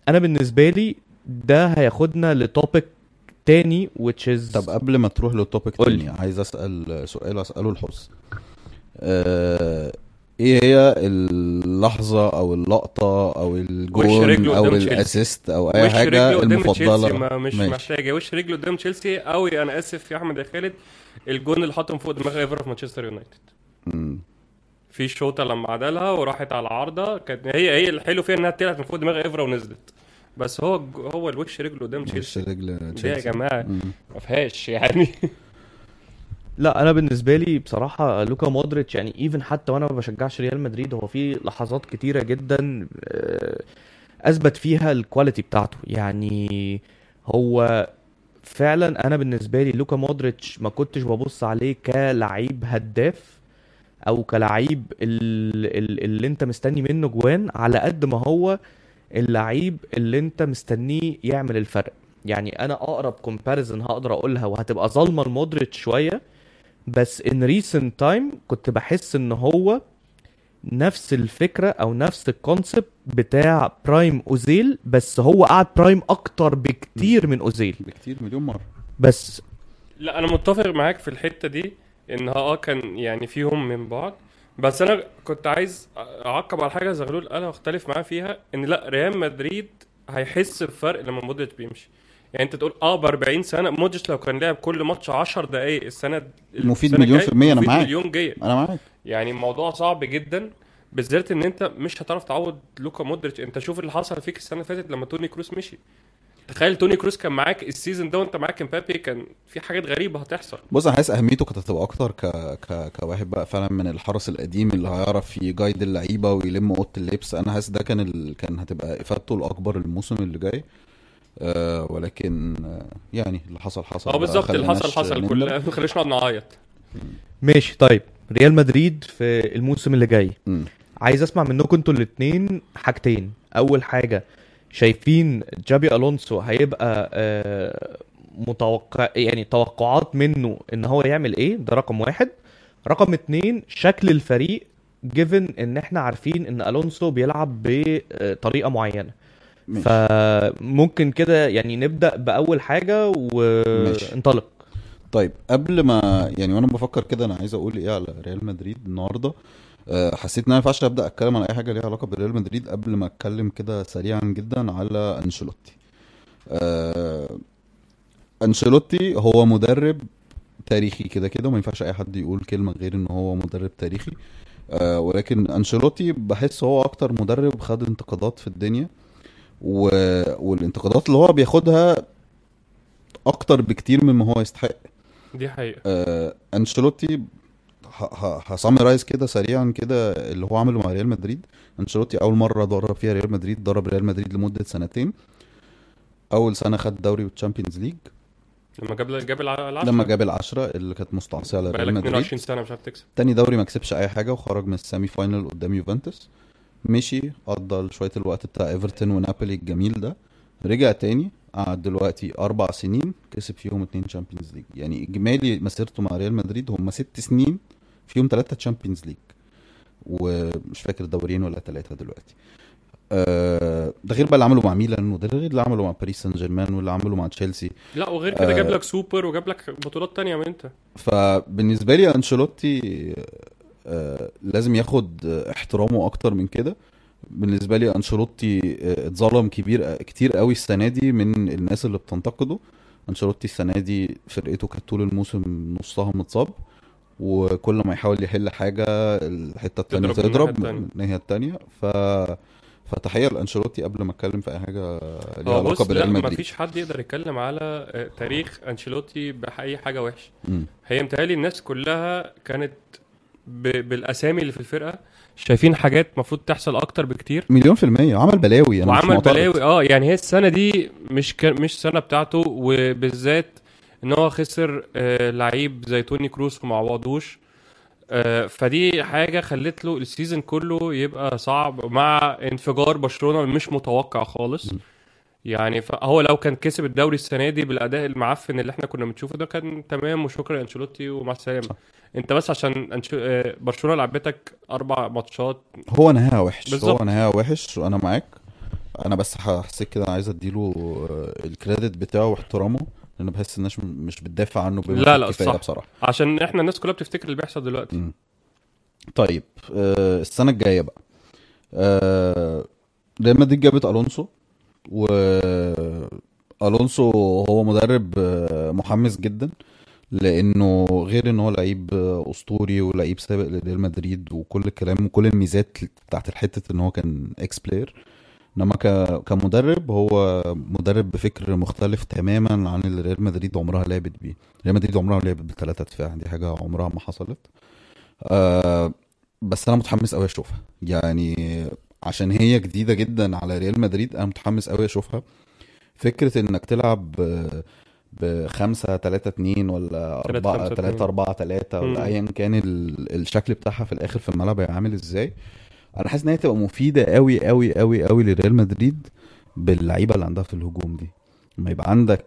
انا بالنسبه لي ده هياخدنا لتوبيك تاني which is طب قبل ما تروح للتوبيك قولي. تاني عايز اسال سؤال اساله لحس. آه ايه هي اللحظه او اللقطه او وش الجول رجله او قدام تشيلسي. الاسيست او اي وش حاجه رجله قدام تشيلسي المفضله؟ ما مش ماشي. محتاجه وش رجله قدام تشيلسي قوي. انا اسف يا احمد يا خالد، الجون اللي حطهم فوق دماغ ايفر في مانشستر يونايتد مم. في الشوطه لما عدلها وراحت على العارضه، كانت هي هي الحلو فيها انها طلعت من فوق دماغ ايفر ونزلت. بس هو الج- هو الوش رجله قدام وش تشيلسي رجل دي يا تشيلسي. جماعه مم. ما فيهاش يعني. لا انا بالنسبه لي بصراحه لوكا مودريتش يعني ايفن حتى وانا ما بشجعش ريال مدريد هو في لحظات كتيره جدا آه، اثبت فيها الكواليتي بتاعته. يعني هو فعلا انا بالنسبه لي لوكا مودريتش ما كنتش ببص عليه كلعيب هداف او كلعيب ال- ال- اللي انت مستني منه جوان، على قد ما هو اللعيب اللي انت مستنيه يعمل الفرق. يعني انا اقرب كومباريزن هقدر اقولها وهتبقى ظالمه لمودريتش شويه، بس ان ريسنت تايم كنت بحس ان هو نفس الفكره او نفس الكونسبت بتاع برايم اوزيل، بس هو قعد برايم اكتر بكتير من اوزيل. بكتير مليون مره. بس لا انا متفق معاك في الحته دي انها اه كان يعني فيهم من بعض، بس انا كنت عايز اعقب على حاجه زغلول انا اختلف معاه فيها، ان لا ريال مدريد هيحس بفرق لما مودريتش بيمشي. يعني انت تقول اه ب أربعين سنه مودريتش لو كان لعب كل ماتش عشر دقايق السنه مفيد السنة مليون الجاية، في المية، أنا مفيد معاك. مليون جاي. انا معاك. يعني الموضوع صعب جدا، بالذات ان انت مش هتعرف تعوض لوكا مودريتش. انت شوف اللي حصل فيك السنه اللي فاتت لما توني كروس مشي. تخيل توني كروس كان معاك السيزون ده وانت معاك امبابي، كان في حاجات غريبه هتحصل. بص انا حاسس اهميته كانت هتبقى اكتر ك... ك... كواحد بقى فعلا من الحرس القديم اللي هيعرف يجايد اللعيبه ويلم اوضه اللبس. انا حاسس ده كان ال... كان هتبقى افادته الاكبر الموسم اللي جاي. آه ولكن آه يعني اللي حصل حصل اه بقى، بالظبط اللي خليناش حصل حصل نندم. كلنا ما خليناش نقعد نعيط. ماشي. طيب ريال مدريد في الموسم اللي جاي مم. عايز اسمع منكم انتوا الاتنين حاجتين. اول حاجه، شايفين جابي الونسو هيبقى آه، متوقع يعني توقعات منه ان هو يعمل ايه؟ ده رقم واحد. رقم اتنين، شكل الفريق جيفن ان احنا عارفين ان الونسو بيلعب بطريقه معينه. ماشي. فممكن كده يعني نبدا باول حاجه ماشي. وانطلق. طيب قبل ما يعني وانا بفكر كده انا عايز اقول ايه على ريال مدريد النهارده. أه حسيت ان انا ما ينفعش ابدا اتكلم على اي حاجه ليها علاقه بريال مدريد قبل ما اتكلم كده سريعا جدا على انشيلوتي. أه انشيلوتي هو مدرب تاريخي كده كده، وما ينفعش اي حد يقول كلمه غير ان هو مدرب تاريخي. أه ولكن انشيلوتي بحس هو اكتر مدرب خد انتقادات في الدنيا، و... والانتقادات اللي هو بياخدها اكتر بكتير مما هو يستحق. دي حقيقه. آه انشيلوتي هسامرايز كده سريعا كده اللي هو عمله مع ريال مدريد. انشيلوتي اول مره درب فيها ريال مدريد درب ريال مدريد لمده سنتين. اول سنه خد دوري والتشامبيونز ليج لما جاب جاب العشرة لما جاب العشرة اللي كانت مستعصيه على ريال بقالك اتنين مدريد. وعشرين سنه مش عارف تكسب. تاني دوري ما كسبش اي حاجه وخرج من السيمي فاينل قدام يوفنتوس. مشي قضى شويه الوقت بتاع ايفرتون ونابولي الجميل ده، رجع تاني قعد دلوقتي اربع سنين كسب فيهم اتنين تشامبيونز ليج. يعني اجمالي مسيرته مع ريال مدريد هم ست سنين فيهم ثلاثة تشامبيونز ليج، ومش فاكر دورين ولا ثلاثة دلوقتي. أه ده غير بقى اللي عمله مع ميلان، وده غير اللي عمله مع باريس سان جيرمان، واللي عمله مع تشيلسي. لا وغير كده آه جاب لك سوبر وجاب لك بطولات تانية من انت. فبالنسبة لي انشيلوتي أه لازم ياخد احترامه اكتر من كده. بالنسبة لي انشيلوتي اتظلم كبير كتير قوي السنة دي من الناس اللي بتنتقده. انشيلوتي السنة دي فرقته كانت طول الموسم نصها متصاب، وكل ما يحاول يحل حاجة الحتة التانية تضرب تضرب من من الناحية التانية. ف فتحية لانشيلوتي قبل ما اتكلم في اي حاجة ليها اه علاقة بص لا بريال ما مدريد. فيش حد يقدر يتكلم على آه، تاريخ انشيلوتي بأي حاجه وحشه. مم. هي متهيألي الناس كلها كانت ب... بالاسامي اللي في الفرقه شايفين حاجات المفروض تحصل اكتر بكتير، مليون في المية عمل بلاوي. انا مش وعمل معترض. بلاوي. اه يعني هي السنه دي مش كان مش سنه بتاعته، وبالذات ان هو خسر آه لعيب زي توني كروس وما عوضوش. آه فدي حاجه خلت له السيزون كله يبقى صعب، مع انفجار برشلونه مش متوقع خالص. م. يعني فهو لو كان كسب الدوري السنه دي بالاداء المعفن اللي احنا كنا بنشوفه ده كان تمام، وشكرا انشيلوتي ومع السلامه. صح. انت بس عشان أنشو... آه، برشلونه لعبتك اربع ماتشات هو نهاية وحش. بالظبط. هو نهاية وحش وانا معاك. انا بس حسيت كده عايز اديله آه، الكريدت بتاعه واحترامه، لان بحس الناس م- مش بتدافع عنه بما لا فيه لا الكفايه صح، بصراحه. عشان احنا الناس كلها بتفتكر اللي بيحصل دلوقتي. مم. طيب آه، السنه الجايه بقى آه، ريال مدريد جابت الونسو، و الونسو هو مدرب آه، محمس جدا، لانه غير ان هو لعيب آه، اسطوري ولعيب سابق لريال مدريد وكل الكلام وكل الميزات بتاعت الحته ان هو كان اكس بلاير، انما ك- كمدرب هو مدرب بفكر مختلف تماما عن اللي ريال مدريد عمرها لعبت بيه. ريال مدريد عمرها لعبت بثلاثه دفاع، دي حاجه عمرها ما حصلت. آه بس انا متحمس قوي اشوفها يعني، عشان هي جديده جدا على ريال مدريد. انا متحمس قوي اشوفها. فكره انك تلعب ب- بخمسة تلاتة اتنين ولا تلاتة أربعة خمسة تلاتة اتنين. أربعة تلاتة ولا مم. أيا كان ال- الشكل بتاعها في الآخر في الملعب هيبقى عامل ازاي. أنا حاسس إن هي تبقى مفيدة قوي قوي قوي قوي لريال مدريد باللعيبة اللي عندها في الهجوم دي. لما يبقى عندك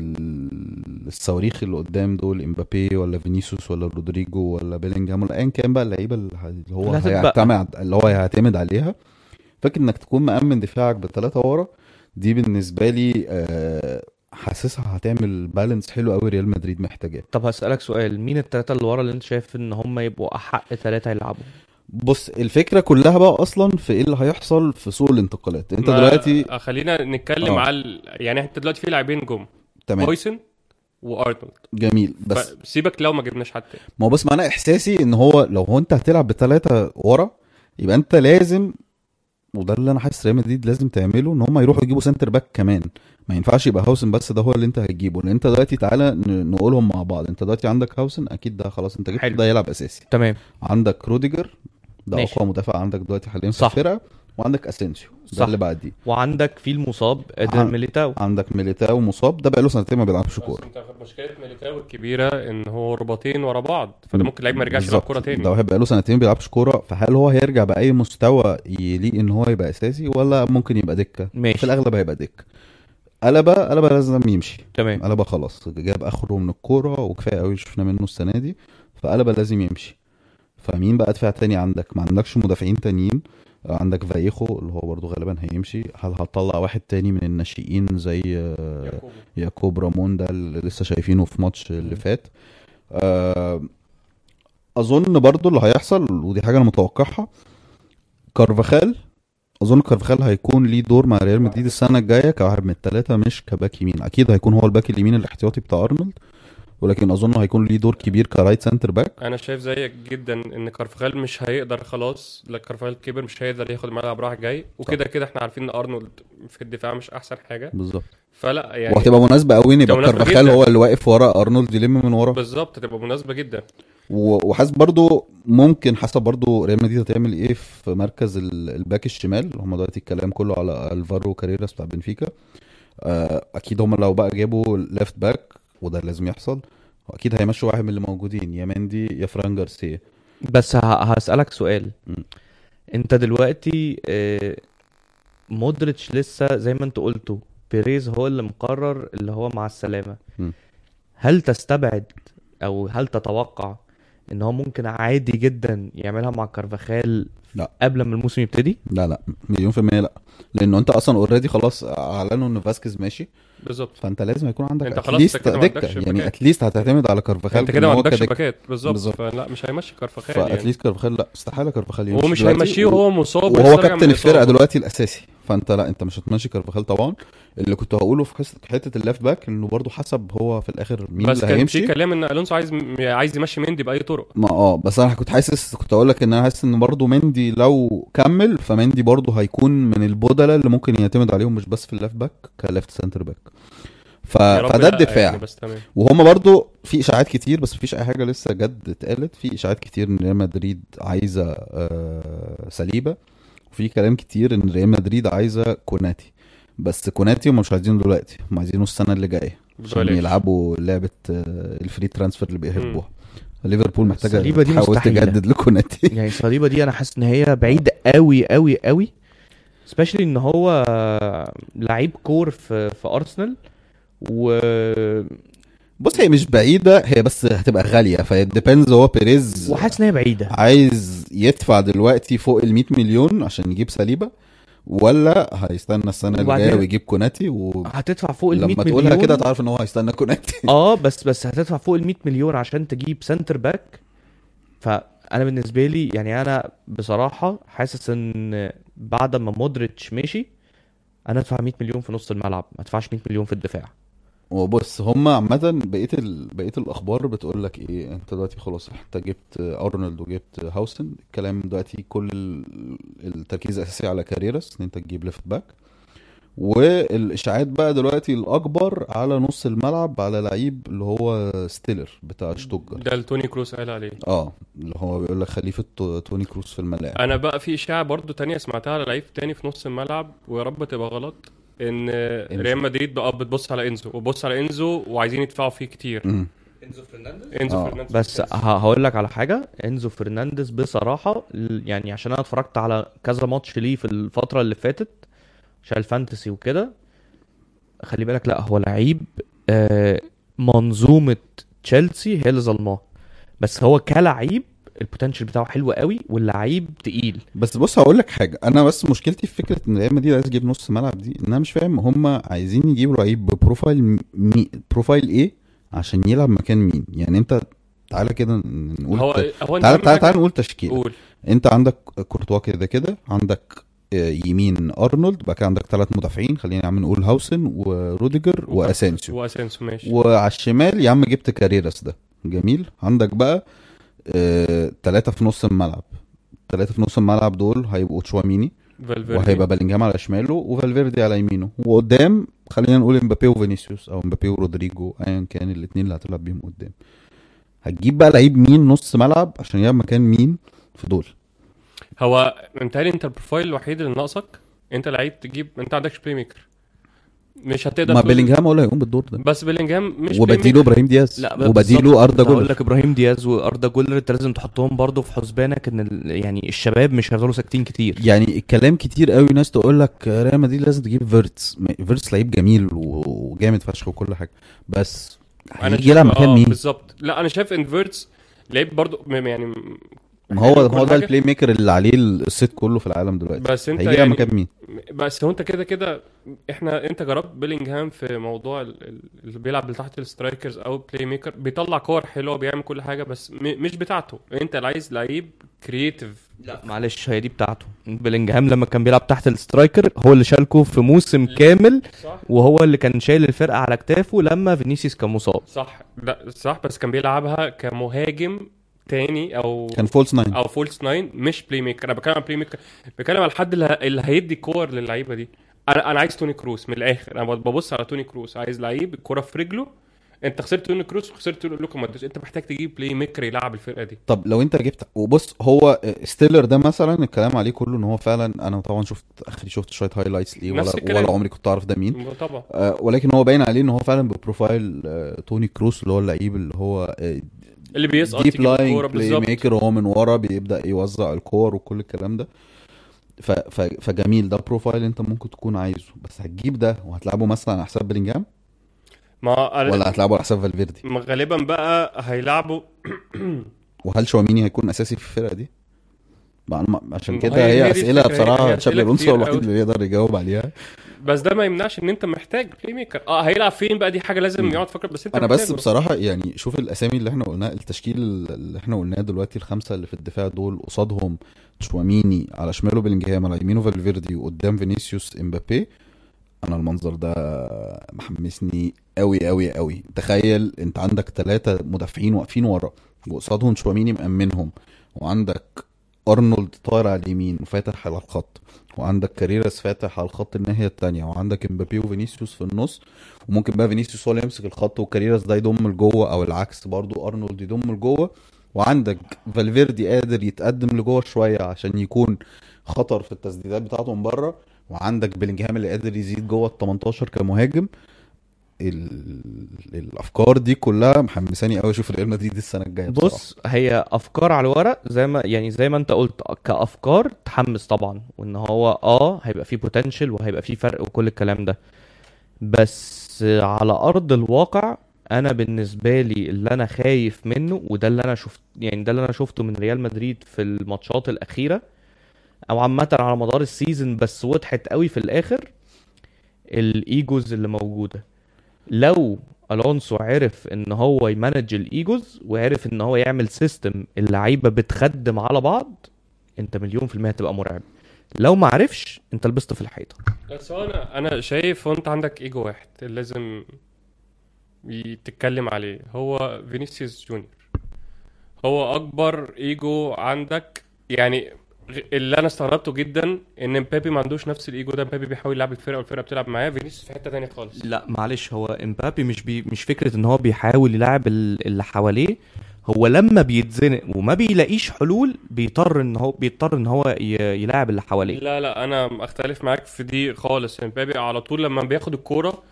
ال- الصواريخ اللي قدام دول، امبابي ولا فينيسيوس ولا رودريجو ولا بيلينجهام ولا ايا كان بقى اللعيبه اللي ه- اللي هو لا تتبقى. هيعتمد اللي هو هيعتمد عليها. فاكر انك تكون مأمن دفاعك بثلاثة ورا، دي بالنسبة لي آه، حاسسها هتعمل بالانس حلو قوي ريال مدريد محتاجاه. طب هسألك سؤال، مين التلاتة اللي ورا اللي انت شايف ان هم يبقوا احق تلاتة يلعبوا؟ بص الفكرة كلها بقى اصلا في ايه اللي هيحصل في سوق الانتقالات. انت دلوقتي ما خلينا نتكلم اه على ال... يعني انت دلوقتي في لاعبين جم، تمام هويسن وارنولد. جميل. بس فسيبك لو ما جبناش حد تاني. ما هو بس معنى احساسي ان هو لو هو انت هتلعب بثلاثة ورا، يبقى انت لازم، وده اللي انا حاسس ريال مدريد لازم تعمله، ان هم يروحوا يجيبوا سنتر باك كمان. ما ينفعش يبقى هاوسن بس ده هو اللي انت هتجيبه، لان انت دلوقتي تعالى ن- نقولهم مع بعض. انت دلوقتي عندك هاوسن اكيد ده خلاص انت جبته، حلو. ده يلعب اساسي. تمام. عندك روديجر ده ماشي. اقوى مدافع عندك دلوقتي حاليا في صح. الفرقه. وعندك اسينسيو ده صح. اللي بعديه. وعندك في المصاب ادر عن- ميليتاو. عندك ميليتاو مصاب، ده بقاله سنتين ما بيلعبش بس كوره. انت مشكله ميليتاو الكبيره ان هو رباطين ورا بعض، فده ممكن لعيب ما يرجعش يلعب بالظبط، كوره تاني. ده واحد بقاله سنتين ما بيلعبش كوره، فهل هو هيرجع باي مستوى يليق ان هو يبقى اساسي، ولا ممكن يبقى دكه؟ في ماشي. الاغلب هيبقى دكه. قلبه قلبه لازم يمشي. تمام. قلبه خلاص جاب اخره من الكوره وكفايه قوي شفنا منه السنه دي، فقلبه لازم يمشي. فمين بقى دفاع تاني عندك؟ ما عندكش مدافعين تانيين. عندك فايخو اللي هو برضو غالبا هيمشي. هل هتطلع واحد تاني من الناشئين زي آه، يعقوب. ياكوب رامون ده اللي لسه شايفينه في ماتش اللي فات؟ آه، اظن برضو اللي هيحصل ودي حاجه انا متوقعها، كارفاخال. اظن كارفاخال هيكون ليه دور مع ريال مدريد السنه الجايه كواحد من الثلاثه، مش كباك يمين. اكيد هيكون هو الباك اليمين الاحتياطي بتاع ارنولد، ولكن اظن هيكون ليه دور كبير كرايت سنتر باك. انا شايف زيك جدا ان كارفخال مش هيقدر خلاص، لا كارفخال كبر مش هيقدر ياخد الملعب راح جاي، وكده كده احنا عارفين ان ارنولد في الدفاع مش احسن حاجه. بالظبط. فلا يعني وهتبقى مناسبه قوي ان يبقى تبقى مناسبة كارفاخال جدا. هو اللي واقف ورا ارنولد يلم من ورا. بالظبط تبقى مناسبه جدا. و- وحاسس برضو ممكن حسب برضو ريال مدريد هتعمل ايه في مركز ال- الباك الشمال. هم دلوقتي الكلام كله على الفارو كاريراس بتاع بنفيكا. آه، اكيد هم لو بقى جابوا ليفت باك، وده لازم يحصل، اكيد هيمشوا واحد من اللي موجودين، يا مندي يا فران جارسيا. بس ه- هسألك سؤال. م. انت دلوقتي آه، مودريتش لسه زي ما انت قلته، بيريز هو اللي مقرر اللي هو مع السلامة. م. هل تستبعد او هل تتوقع ان هو ممكن عادي جدا يعملها مع كارفاخال لا. قبل ما الموسم يبتدي؟ لا لا مليون في المية لا، لانه انت اصلا اوريدي خلاص اعلنوا ان فاسكيز ماشي، بالظبط. فانت لازم يكون عندك انت خلاص اتليست انت كده ما دكه، عندكش يعني باكات. اتليست هتعتمد على كارفاخال انت إن كده ما هو عندكش كدكة. باكات. بالظبط. بالظبط. فلا مش هيمشي كارفخال يعني. فاتليست كارفاخال لا، استحاله كارفاخال يمشي هو مش دلوقتي. هيمشيه وهو مصاب وهو ولسه راجع كابتن من الفرقه إصابة. دلوقتي الاساسي، فانت لا انت مش هتمشي كارفاخال طبعا. اللي كنت هقوله في حس- حته الليفت باك انه برضو حسب هو في الاخر مين بس اللي كان هيمشي. في كلام ان الونسو عايز عايز يمشي مندي باي طرق. ما اه بس انا كنت حاسس كنت اقول لك ان انا حاسس ان برضو مندي لو كمل فمندي برضو هيكون من البودلة اللي ممكن يعتمد عليهم مش بس في الليفت باك كليفت سنتر باك. ف... يا رب فده لا الدفاع يعني، بس تمام. وهم برضو في اشاعات كتير، بس مفيش اي حاجه لسه جد اتقالت. في اشاعات كتير ان ريال مدريد عايزه آه سليبه، وفي كلام كتير ان ريال مدريد عايزه كوناتي. بس كوناتي هم مش عايزينه دلوقتي، هم عايزينه السنه اللي جايه عشان بلاش. يلعبوا لعبه آه الفري ترانسفير اللي بيحبوها. ليفربول محتاجه السليبة دي تحاول مستحيلة. تجدد لكوناتي. يعني صليبة دي انا حاسس ان هي بعيد قوي قوي قوي، especially ان هو لعيب كور في في ارسنال. و بص هي مش بعيده، هي بس هتبقى غاليه، فديبيندز. هو بيريز وحاسس ان هي بعيدة. عايز يدفع دلوقتي فوق ال مية مليون عشان يجيب سليبه، ولا هيستنى السنه وبعدين- الجايه ويجيب كوناتي، ولما هتدفع فوق ال مية مليون تقولها كده تعرف ان هو هيستنى كوناتي. اه بس بس هتدفع فوق ال مية مليون عشان تجيب سنتر باك. فانا بالنسبه لي يعني انا بصراحه حاسس ان بعد ما مودريتش مشي انا ادفع مية مليون في نص الملعب، ما ادفعش مية مليون في الدفاع. وبص هم عامة بقية ال... بقية الأخبار بتقول لك إيه، أنت دلوقتي خلاص أنت جبت أرنولد وجبت هاوسن، الكلام دلوقتي كل ال- التركيز الأساسي على كاريراس إن أنت تجيب ليفت باك، والإشاعات بقى دلوقتي الأكبر على نص الملعب على لعيب اللي هو ستيلر بتاع شتوتجارت. ده اللي توني كروس قال عليه. اه اللي هو بيقول لك خليفة تو- توني كروس في الملاعب. انا بقى في اشاعه برضو تانية سمعتها على لعيب تاني في نص الملعب، ويا رب تبقى غلط، ان ريال مدريد بقى بتبص على انزو وبص على انزو وعايزين يدفعوا فيه كتير. مم. انزو فرنانديز. انزو آه. فرنانديز بس هقول لك على حاجه، انزو فرنانديز بصراحه ال- يعني عشان انا اتفرجت على كذا ماتش ليه في الفتره اللي فاتت عشان الفانتسي وكده، خلي بالك لا هو لعيب آه، منظومه تشيلسي هي اللي ظلماه، بس هو كلاعب البوتنشال بتاعه حلو قوي واللعيب تقيل. بس بص هقول لك حاجه، انا بس مشكلتي في فكره ان ريال مدريد عايز يجيب نص ملعب دي، ان انا مش فاهم هم عايزين يجيبوا لعيب ببروفايل مي... بروفايل ايه عشان يلعب مكان مين. يعني انت تعالى كده نقول هو ت... هو أنت تعالى أهم تعالى, حاجة- تعالى نقول تشكيل. قول. انت عندك كورتوا كده كده، عندك آه، يمين ارنولد، بعد كده عندك ثلاث مدافعين، خلينا يا عم نقول هاوسن وروديجر واسينسيو، واسينسيو ماشي. وعلى الشمال يا عم جبت كاريراس ده جميل. عندك بقى ثلاثة في نص الملعب، ثلاثة في نص الملعب دول هيبقوا تشواميني، فالفيردي. وهيبقى بلينجهام على شماله وفالفيردي على يمينه، وقدام خلينا نقول امبابي وفينيسيوس او امبابي ورودريجو ايا كان الاثنين اللي هتلعب بيهم قدام. هتجيب بقى لعيب مين نص ملعب عشان يلعب مكان مين في دول؟ هو انتهالي انت البروفايل الوحيد اللي ناقصك، انت لعيب تجيب، انت عندكش بلاي ميكر، مش هتقدر ما تقول- بلينجهام ولا هيقوم بالدور ده، بس بلينجهام مش وبديله ابراهيم دياز، لا وبديله اردا اقول جولر. لك ابراهيم دياز واردا جولر انت لازم تحطهم برضو في حسبانك ان ال- يعني الشباب مش هيفضلوا ساكتين كتير. يعني الكلام كتير قوي، ناس تقول لك ريال مدريد لازم تجيب فيرتس، ما- فيرتس لعيب جميل وجامد فشخ وكل حاجه، بس انا هيجي يلعب مكان آه مين؟ بالظبط. لا انا شايف انفيرتس لعيب برضو م- يعني م- ما هو حلو هو كل ده حاجة. البلاي ميكر اللي عليه الست كله في العالم دلوقتي، بس انت هيجي يلعب يعني مكان مين؟ بس هو انت كده كده احنا انت جربت بيلينجهام في موضوع ال- ال- اللي بيلعب تحت السترايكرز او بلاي ميكر، بيطلع كور حلوه بيعمل كل حاجه، بس م- مش بتاعته. انت اللي عايز لعيب كرييتيف. لا معلش هي دي بتاعته. بلينجهام لما كان بيلعب تحت السترايكر هو اللي شالكه في موسم كامل، صح وهو اللي كان شايل الفرقه على كتافه لما فينيسيوس كان مصاب. صح لا صح، بس كان بيلعبها كمهاجم تاني او كان فولس ناين. او فولس ناين مش بلاي ميكر. انا بتكلم عن بلاي ميكر، بتكلم على الحد اللي, ه... اللي هيدي كور للعيبه دي. انا انا عايز توني كروس من الاخر، انا ببص على توني كروس، عايز لعيب الكره في رجله. انت خسرت توني كروس وخسرت لوكا مودريتش، انت محتاج تجيب بلاي ميكر يلعب الفرقه دي. طب لو انت جبت، وبص هو ستيلر ده مثلا الكلام عليه كله ان هو فعلا، انا طبعا شفت اخري شفت شويه هايلايتس ليه نفس ولا الكلام. ولا عمري كنت اعرف ده مين. طبعا آه ولكن هو باين عليه ان هو فعلا ببروفايل آه توني كروس، اللي هو اللعيب اللي هو آه اللي بيسقط ديب يجيب الكوره لاين بلاي بالظبط. ميكر، وهو من ورا بيبدا يوزع الكور وكل الكلام ده. ف ف فجميل ده بروفايل انت ممكن تكون عايزه، بس هتجيب ده وهتلعبه مثلا على حساب بلينجهام ما أنا- ولا هتلعبه على حساب فالفيردي؟ ما غالبا بقى هيلعبوا. وهل شواميني هيكون اساسي في الفرقه دي؟ ما أنا- ما- عشان ما كده هي- هي هي دي اسئله الفكرة، هي- بصراحه هي تشابي أسئلة الونسو كتير الوحيد قوي. اللي يقدر يجاوب عليها. بس ده ما يمنعش ان انت محتاج بلاي ميكر. اه هيلعب فين بقى، دي حاجه لازم مم. يقعد فكر، بس انت انا بس محتاجه. بصراحه يعني شوف الاسامي اللي احنا قلناها، التشكيل اللي احنا قلناه دلوقتي، الخمسه اللي في الدفاع دول قصادهم تشواميني على شماله بلينجهام على يمينه فالفيردي وقدام فينيسيوس امبابي. انا المنظر ده محمسني قوي قوي قوي. تخيل انت عندك ثلاثه مدافعين واقفين ورا وقصادهم تشواميني مأمنهم، وعندك ارنولد طاير على اليمين وفاتح على الخط، وعندك كاريراس فاتح على الخط الناحيه التانية، وعندك امبابي وفينيسيوس في النص، وممكن بقى فينيسيوس هو اللي يمسك الخط وكاريراس ده يضم لجوه، او العكس برضو ارنولد يضم لجوه، وعندك فالفيردي قادر يتقدم لجوه شويه عشان يكون خطر في التسديدات بتاعته من بره، وعندك بلينجهام اللي قادر يزيد جوه ال تمنتاشر كمهاجم. ال... الافكار دي كلها محمساني قوي اشوف ريال مدريد السنه الجايه بصراحه. بص هي افكار على الورق زي ما يعني زي ما انت قلت كافكار تحمس طبعا، وان هو اه هيبقى فيه بوتنشال وهيبقى فيه فرق وكل الكلام ده، بس على ارض الواقع انا بالنسبه لي اللي انا خايف منه، وده اللي انا شفت يعني ده اللي انا شفته من ريال مدريد في الماتشات الاخيره، او عامه على مدار السيزون، بس وضحت قوي في الاخر الايجوز اللي موجوده. لو الونسو عرف ان هو يمانج الايجوز وعرف ان هو يعمل سيستم اللعيبه بتخدم على بعض، انت مليون في المية هتبقى مرعب. لو ما عرفش انت لبست في الحيطه. بس هو انا انا شايف وانت عندك ايجو واحد اللي لازم تتكلم عليه، هو فينيسيوس جونيور. هو اكبر ايجو عندك. يعني غ- اللي انا استغربته جدا ان مبابي ما عندوش نفس الايجو ده. مبابي بيحاول يلعب الفرقه والفرقه بتلعب معاه، فينيسيوس في حته تانية خالص. لا معلش، هو امبابي مش بي مش فكره ان هو بيحاول يلعب ال- اللي حواليه. هو لما بيتزنق وما بيلاقيش حلول بيضطر ان هو بيضطر ان هو ي- يلاعب اللي حواليه. لا لا انا اختلف معاك في دي خالص. مبابي على طول لما بياخد الكوره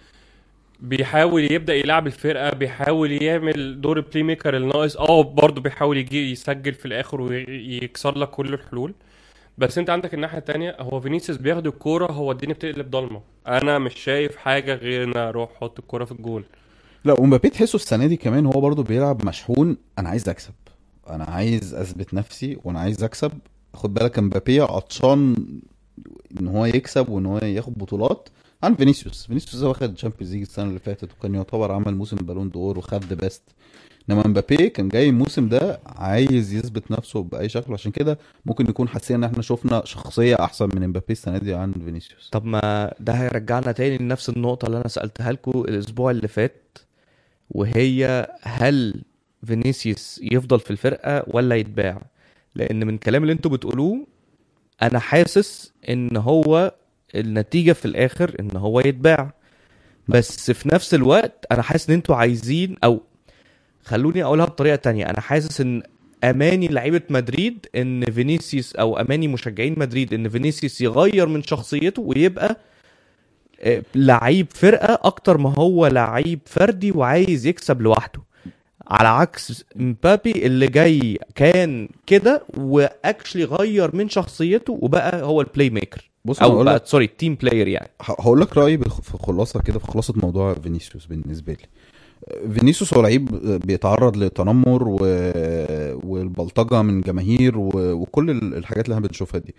بيحاول يبدا يلعب الفرقه، بيحاول يعمل دور البلاي ميكر الناقص. اه برضه بيحاول يجي يسجل في الاخر ويكسر لك كل الحلول. بس انت عندك الناحيه التانية، هو فينيسيوس بياخد الكوره هو الدنيا بتقلب ضلمه. انا مش شايف حاجه غير ان اروح احط الكوره في الجول. لا ومبابي تحسه السنه دي كمان هو برضو بيلعب مشحون، انا عايز اكسب، انا عايز اثبت نفسي وانا عايز اكسب. خد بالك مبابي عطشان ان هو يكسب وان هو ياخد بطولات عن فينيسيوس. فينيسيوس هو واخد تشامبيونز ليج السنه اللي فاتت وكان يعتبر عمل موسم بالون دور وخد ذا بيست، انما مبابي كان جاي الموسم ده عايز يثبت نفسه باي شكل، عشان كده ممكن نكون حاسين ان احنا شفنا شخصيه احسن من مبابي السنه دي عن فينيسيوس. طب ما ده هيرجعنا تاني لنفس النقطه اللي انا سالتها لكم الاسبوع اللي فات، وهي هل فينيسيوس يفضل في الفرقه ولا يتباع؟ لان من الكلام اللي انتوا بتقولوه انا حاسس ان هو النتيجة في الاخر ان هو يتباع. بس في نفس الوقت انا حاسس ان انتوا عايزين، او خلوني اقولها بطريقة تانية، انا حاسس ان اماني لعيبة مدريد ان فينيسيوس، او اماني مشجعين مدريد ان فينيسيوس يغير من شخصيته ويبقى آه، لعيب فرقة اكتر ما هو لعيب فردي وعايز يكسب لوحده، على عكس مبابي اللي جاي كان كده واكشلي غير من شخصيته وبقى هو البلاي ميكر، بص انا او هقول بقى لك سوري التيم بلاير يعني. هقول لك رايي بخ- في خلاصه كده، في خلاصه موضوع فينيسيوس بالنسبه لي. فينيسيوس هو لعيب بيتعرض لتنمر و... والبلطجه من جماهير و... وكل ال- الحاجات اللي احنا بنشوفها دي.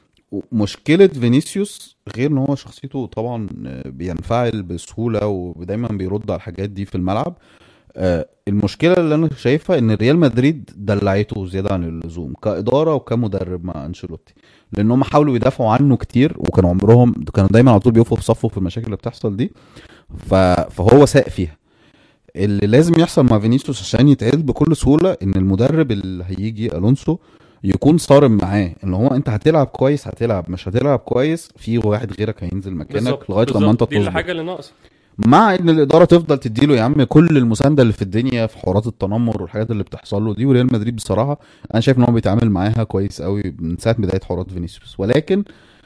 مشكله فينيسيوس غير ان هو شخصيته طبعا بينفعل بسهوله ودايما بيرد على الحاجات دي في الملعب. آه، المشكله اللي انا شايفها ان ريال مدريد دلعته زياده عن اللزوم كاداره وكمدرب مع انشيلوتي، لان هم حاولوا يدافعوا عنه كتير وكانوا عمرهم كانوا دايما على طول بيقفوا في صفه في المشاكل اللي بتحصل دي. ف... فهو ساق فيها. اللي لازم يحصل مع فينيسيوس عشان يتعدل بكل سهوله ان المدرب اللي هيجي الونسو يكون صارم معاه، ان هو انت هتلعب كويس هتلعب، مش هتلعب كويس في واحد غيرك هينزل مكانك بالظبط لغايه لما انت بالظبط، دي تظبط. الحاجه اللي ناقصه. مع ان الاداره تفضل تديله يا عم كل المسانده اللي في الدنيا في حوارات التنمر والحاجات اللي بتحصل له دي، وريال مدريد بصراحه انا شايف ان هو بيتعامل معاها كويس قوي من ساعه بدايه حوارات فينيسيوس، ولكن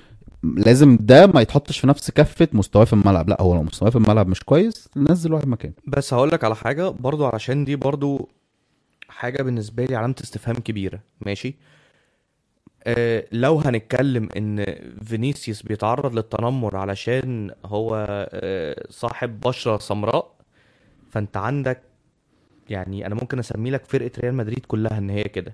لازم ده ما يتحطش في نفس كفه مستواه في الملعب. لا هو لو مستواه في الملعب مش كويس ننزل واحد مكانه. بس هقول لك على حاجه برضو، علشان دي برضو حاجه بالنسبه لي علامه استفهام كبيره. ماشي، آه لو هنتكلم ان فينيسيوس بيتعرض للتنمر علشان هو آه صاحب بشره سمراء، فانت عندك يعني انا ممكن اسمي لك فرقه ريال مدريد كلها ان هي كده،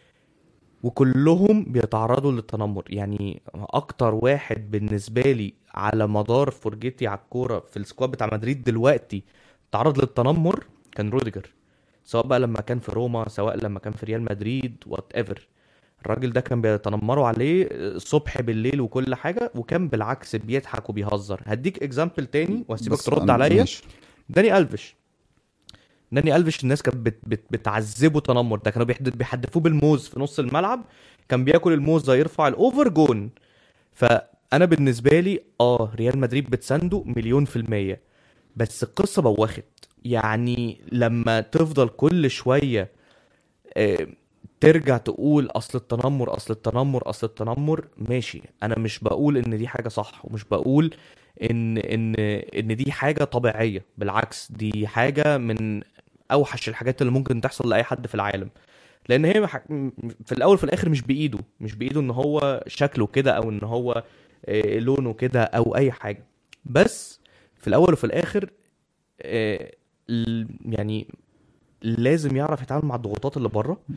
وكلهم بيتعرضوا للتنمر. يعني اكتر واحد بالنسبه لي على مدار فرجتي على الكوره في السكواد بتاع مدريد دلوقتي تعرض للتنمر كان روديجر، سواء بقى لما كان في روما سواء لما كان في ريال مدريد وات ايفر. الراجل ده كان بيتنمروا عليه الصبح بالليل وكل حاجه، وكان بالعكس بيضحك وبيهزر. هديك اكزامبل تاني وهسيبك بس ترد أنا- عليا. ماشي. داني الفيش داني الفيش الناس كانت بت بت بتعذبه تنمر، ده كانوا بيحد- بيحدفوه بالموز في نص الملعب، كان بياكل الموز ده يرفع الاوفر جون. فانا بالنسبه لي اه ريال مدريد بتسنده مليون في الميه، بس القصه بوخت. يعني لما تفضل كل شويه آه، ترجع تقول اصل التنمر اصل التنمر اصل التنمر، ماشي انا مش بقول ان دي حاجه صح، ومش بقول ان ان ان دي حاجه طبيعيه، بالعكس دي حاجه من اوحش الحاجات اللي ممكن تحصل لاي حد في العالم. لان هي مح- م- في الاول في الاخر مش بايده مش بايده ان هو شكله كده او ان هو آه، لونه كده او اي حاجه. بس في الاول وفي الاخر آه، ال- يعني لازم يعرف يتعامل مع الضغوطات اللي بره.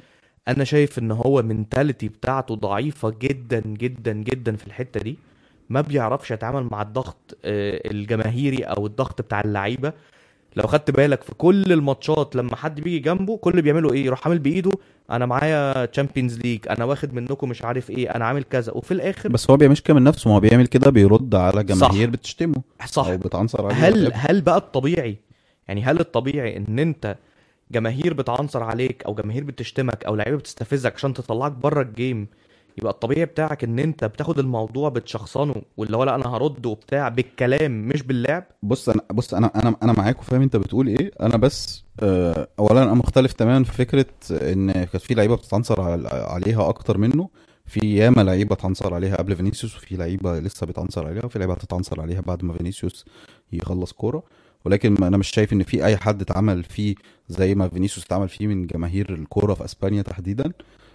انا شايف ان هو منتاليتي بتاعته ضعيفة جدا جدا جدا في الحتة دي. ما بيعرفش يتعامل مع الضغط آه، الجماهيري او الضغط بتاع اللعيبة. لو خدت بالك في كل الماتشات لما حد بيجي جنبه كل اللي بيعمله ايه؟ يروح عامل بايده انا معايا تشامبيونز ليج، انا واخد منكم مش عارف ايه، انا عامل كذا، وفي الاخر بس هو بيعملش كده من نفسه، ما هو بيعمل كده بيرد على جماهير صح. بتشتمه صح. او بتعنصر عليه. هل whatever. هل بقى الطبيعي، يعني هل الطبيعي ان انت جماهير بتعنصر عليك او جماهير بتشتمك او لعيبه بتستفزك عشان تطلعك بره الجيم، يبقى الطبيعي بتاعك ان انت بتاخد الموضوع بتشخصنه واللي هو لا انا هرد وبتاع بالكلام مش باللعب؟ بص انا بص انا انا انا معاك وفاهم انت بتقول ايه. انا بس آه، اولا انا مختلف تماما في فكره ان كانت في لعيبه بتتعنصر على- عليها اكتر منه. في ياما لعيبه اتعنصر عليها قبل فينيسيوس، وفي لعيبه لسه بيتعنصر عليها، وفي لعيبه هتتعنصر عليها بعد ما فينيسيوس يخلص كوره. ولكن ما- انا مش شايف ان في اي حد اتعمل فيه زي ما فينيسيوس اتعمل فيه من جماهير الكوره في اسبانيا تحديدا.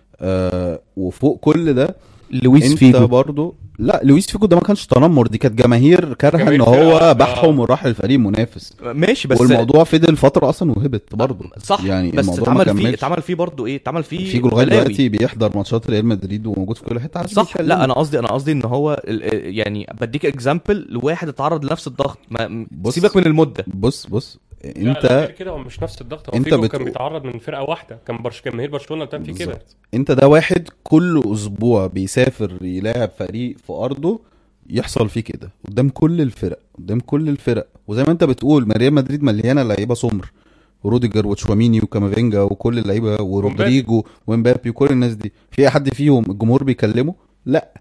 آه، وفوق كل ده لويس انت فيجو برضو، لا لويس فيجو ده ما كانش تنمر، دي كانت جماهير كارهه ان جماهير فرقة هو واحدة. بحهم وراح الفريق منافس. ماشي بس والموضوع فضل فتره اصلا وهبط برضو. صح، يعني بس الموضوع ما اتعمل فيه كملش. اتعمل فيه برضه ايه؟ اتعمل فيه فيجو لغايه بلاوي. دلوقتي بيحضر ماتشات ريال مدريد وموجود في كل حته عشان صح. بيتكلم. لا انا قصدي انا قصدي ان هو ال- يعني بديك اكزامبل لواحد اتعرض لنفس الضغط. ما بص- سيبك من المده. بص بص لا لا انت غير كده هو مش نفس الضغط. هو انت فيجو كان بتقول- بيتعرض من فرقه واحده، كان برش جماهير برشلونه بتعمل فيه كده. بالظبط. انت ده واحد كل اسبوع بيسافر يلاعب فريق في ارضه يحصل فيه كده قدام كل الفرق، قدام كل الفرق. وزي ما انت بتقول ما ريال مدريد مليانه لعيبه سمر، روديجر وتشواميني وكامافينجا وكل اللعيبه ورودريجو ومبابي وكل الناس دي، في اي حد فيهم الجمهور بيكلمه؟ لا.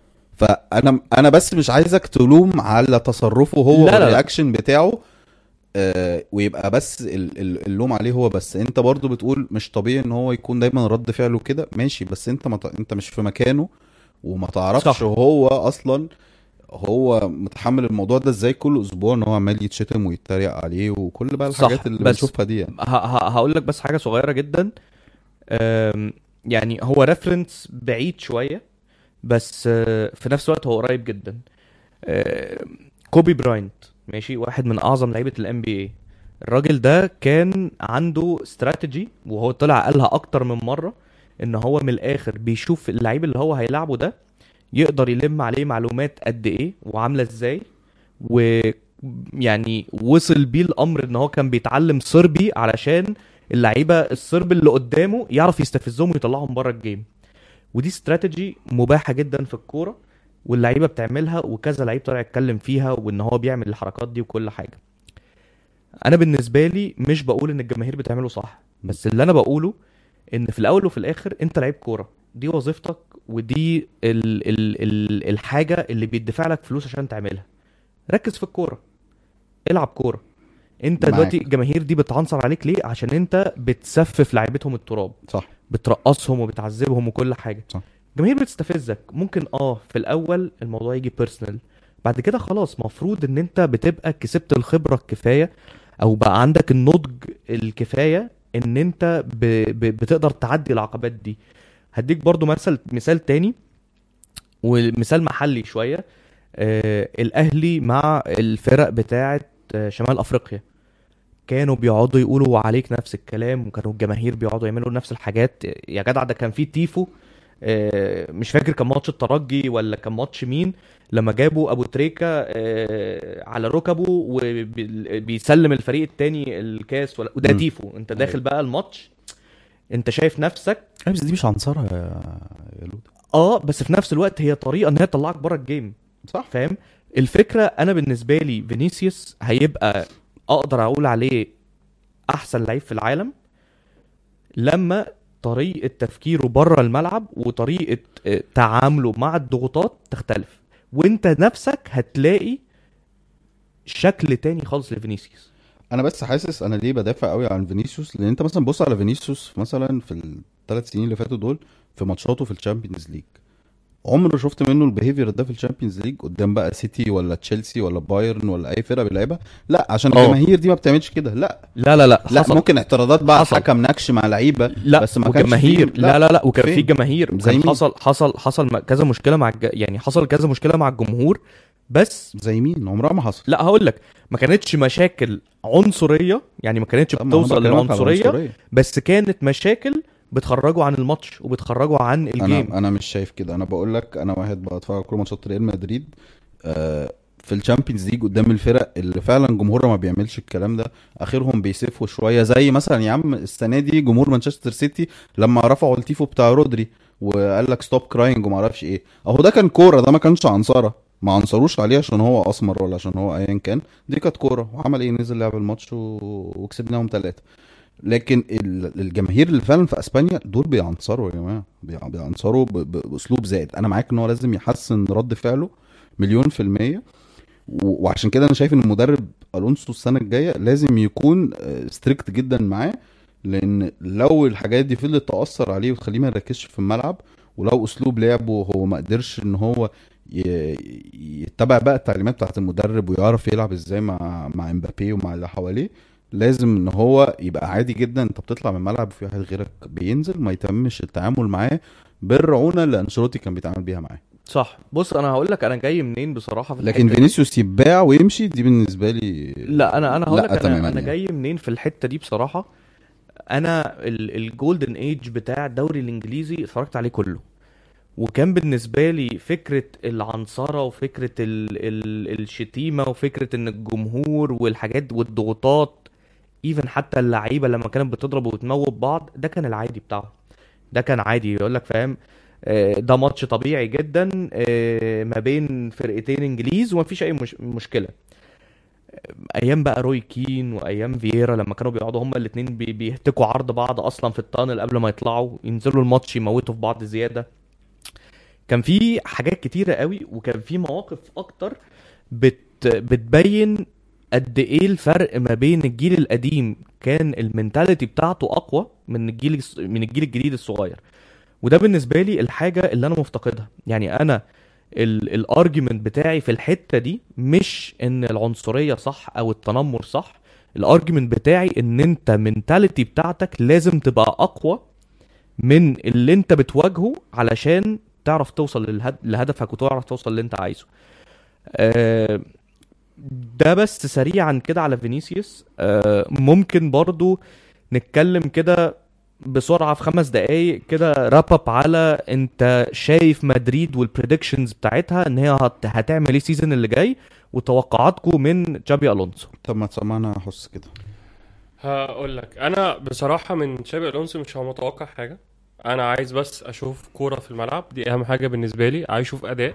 فانا انا بس مش عايزك تلوم على تصرفه هو لا، لا، لا. والرياكشن بتاعه. آه، ويبقى بس ال- ال- اللوم عليه هو بس. انت برضو بتقول مش طبيعي ان هو يكون دايما رد فعله كده، ماشي، بس انت ما ت- انت مش في مكانه وما تعرفش صح. هو اصلا هو متحمل الموضوع ده ازاي كل اسبوع ان هو عمال يتشتم ويتريق عليه وكل بقى صح، الحاجات اللي بس بنشوفها دي يعني. هقول لك بس حاجه صغيره جدا. أم، يعني هو ريفرنس بعيد شويه بس آه، في نفس الوقت هو قريب جدا. آه، كوبي براينت ماشي، واحد من اعظم لعيبه الام بي اي. الراجل ده كان عنده استراتيجي وهو طلع قالها اكتر من مره، ان هو من الاخر بيشوف اللعيب اللي هو هيلعبه ده يقدر يلم عليه معلومات قد ايه وعامله ازاي. ويعني وصل بيه الامر ان هو كان بيتعلم صربي علشان اللعيبه الصرب اللي قدامه يعرف يستفزهم ويطلعهم بره الجيم. ودي استراتيجي مباحه جدا في الكوره واللعيبه بتعملها، وكذا لعيب طلع يتكلم فيها وان هو بيعمل الحركات دي وكل حاجه. انا بالنسبه لي مش بقول ان الجماهير بتعمله صح، بس اللي انا بقوله ان في الاول وفي الاخر انت لعيب كوره، دي وظيفتك ودي ال ال ال الحاجه اللي بيدفع لك فلوس عشان تعملها. ركز في الكوره، العب كوره. انت معاك. دلوقتي الجماهير دي بتعنصر عليك ليه؟ عشان انت بتسفف لعيبتهم التراب، صح بترقصهم وبتعذبهم وكل حاجه. صح. الجماهير بتستفزك، ممكن اه في الاول الموضوع يجي بيرسونال، بعد كده خلاص مفروض ان انت بتبقى كسبت الخبره الكفايه او بقى عندك النضج الكفايه ان انت ب... ب... بتقدر تعدي العقبات دي. هديك برضو مثل مثال تاني ومثال محلي شويه. آه الاهلي مع الفرق بتاعه آه شمال افريقيا كانوا بيقعدوا يقولوا عليك نفس الكلام، وكانوا الجماهير بيقعدوا يعملوا نفس الحاجات. يا جدع ده كان في تيفو، آه، مش فاكر كان ماتش الترجي ولا كان ماتش مين، لما جابوا ابو تريكة آه، على ركبه وبيسلم الفريق التاني الكاس ولا وده مم. تيفو. انت داخل بقى الماتش انت شايف نفسك أيوة، بس دي مش عنصرها يا يا لود. اه، بس في نفس الوقت هي طريقه ان هي تطلعك بره الجيم. صح. فاهم الفكره؟ انا بالنسبه لي فينيسيوس هيبقى اقدر اقول عليه احسن لعيب في العالم لما طريقه تفكيره بره الملعب وطريقه آه، تعامله مع الضغوطات تختلف، وانت نفسك هتلاقي شكل تاني خالص لفينيسيوس. انا بس حاسس انا ليه بدافع قوي عن فينيسيوس، لان انت مثلا بص على فينيسيوس مثلا في الثلاث سنين اللي فاتوا دول في ماتشاته في الشامبيونز ليج، عمر شفت منه البيهيفير ده في الشامبيونز ليج قدام بقى سيتي ولا تشيلسي ولا بايرن ولا اي فرقه بيلعبها. لا عشان أوه. الجماهير دي ما بتعملش كده. لا لا لا لا لا حصل. ممكن اعتراضات بقى حصل. حكم نكش مع لعيبه، لا بس ما كانش وجماهير فيه- لا لا لا وكان فين؟ في جماهير زي كان مين؟ حصل حصل حصل م- كذا مشكله مع الج... يعني حصل كذا مشكله مع الجمهور، بس زي مين؟ عمرها ما حصل. لا هقول لك ما كانتش مشاكل عنصريه، يعني ما كانتش طب ما أنا بتوصل بكلمك على للعنصريه، العنصرية. بس كانت مشاكل بتخرجوا عن الماتش وبتخرجوا عن الجيم. انا انا مش شايف كده. انا بقول لك انا واحد بتفرج على كل ماتشات ريال مدريد آه، في الشامبيونز ليج قدام الفرق اللي فعلا جمهورها ما بيعملش الكلام ده، اخرهم بيسفوا شويه، زي مثلا يا عم السنه دي جمهور مانشستر سيتي لما رفعوا التيفو بتاع رودري وقال لك ستوب كراينج وما اعرفش ايه، اهو ده كان كوره، ده ما كانش عنصره، ما عنصروش عليه عشان هو اسمر ولا عشان هو ايا كان، دي كانت كوره وعمل ايه، نزل لعب الماتش و... وكسبناهم ثلاثه. لكن ال- الجماهير اللي فعلا في اسبانيا دول بيعنصروا يا جماعه، بيع- بيعنصروا ب- ب- باسلوب زائد. انا معاك ان هو لازم يحسن رد فعله مليون في المية، و- وعشان كده انا شايف ان المدرب الونسو السنه الجايه لازم يكون ستريكت جدا معاه، لان لو الحاجات دي فضلت تاثر عليه وتخليه ما يركزش في الملعب، ولو اسلوب لعبه هو ما قدرش ان هو ي- يتبع بقى التعليمات بتاعت المدرب ويعرف يلعب ازاي مع مع امبابي ومع اللي حواليه، لازم ان هو يبقى عادي جدا انت بتطلع من الملعب وفي واحد غيرك بينزل، ما يتمش التعامل معاه بالرعونه اللي انشيلوتي كان بيتعامل بيها معاه. صح. بص انا هقول لك انا جاي منين بصراحه في لكن الحته دي. فينيسيوس يتباع ويمشي دي بالنسبه لي لا انا انا هقول لك لا انا تماما انا يعني. جاي منين في الحته دي بصراحه. انا الجولدن ايج بتاع الدوري الانجليزي اتفرجت عليه كله، وكان بالنسبه لي فكره العنصره وفكره ال ال الشتيمه وفكره ان الجمهور والحاجات والضغوطات، ايفن حتى اللعيبه لما كانت بتضرب وتموت بعض، ده كان العادي بتاعه. ده كان عادي يقول لك فاهم. آه، ده ماتش طبيعي جدا آه، ما بين فرقتين انجليز ومفيش اي مش مشكله. ايام بقى روي كين وايام فييرا لما كانوا بيقعدوا هما الاثنين بي بيهتكوا عرض بعض اصلا في التانل قبل ما يطلعوا ينزلوا الماتش يموتوا في بعض زياده. كان في حاجات كتيره قوي وكان في مواقف اكتر بت بتبين قد ايه الفرق ما بين الجيل القديم كان المينتاليتي بتاعته اقوى من الجيل من الجيل الجديد الصغير. وده بالنسبه لي الحاجه اللي انا مفتقدها. يعني انا الارجيومنت بتاعي في الحته دي مش ان العنصريه صح او التنمر صح. الارجيومنت بتاعي ان انت منتاليتي بتاعتك لازم تبقى اقوى من اللي انت بتواجهه علشان تعرف توصل للهد... لهدفك وتعرف توصل اللي انت عايزه. أه... ده بس سريعا كده على فينيسيوس. أه... ممكن برضو نتكلم كده بسرعة في خمس دقايق كده راب اب على انت شايف مدريد والبريدكشنز بتاعتها ان هي هت... هتعمل ايه السيزون اللي جاي وتوقعاتكم من جابي الونسو. طب ما تسمعنا احس كده. هقول لك انا بصراحه من شابي الونسو مش متوقع حاجه. انا عايز بس اشوف كوره في الملعب، دي اهم حاجه بالنسبه لي. عايز اشوف اداء،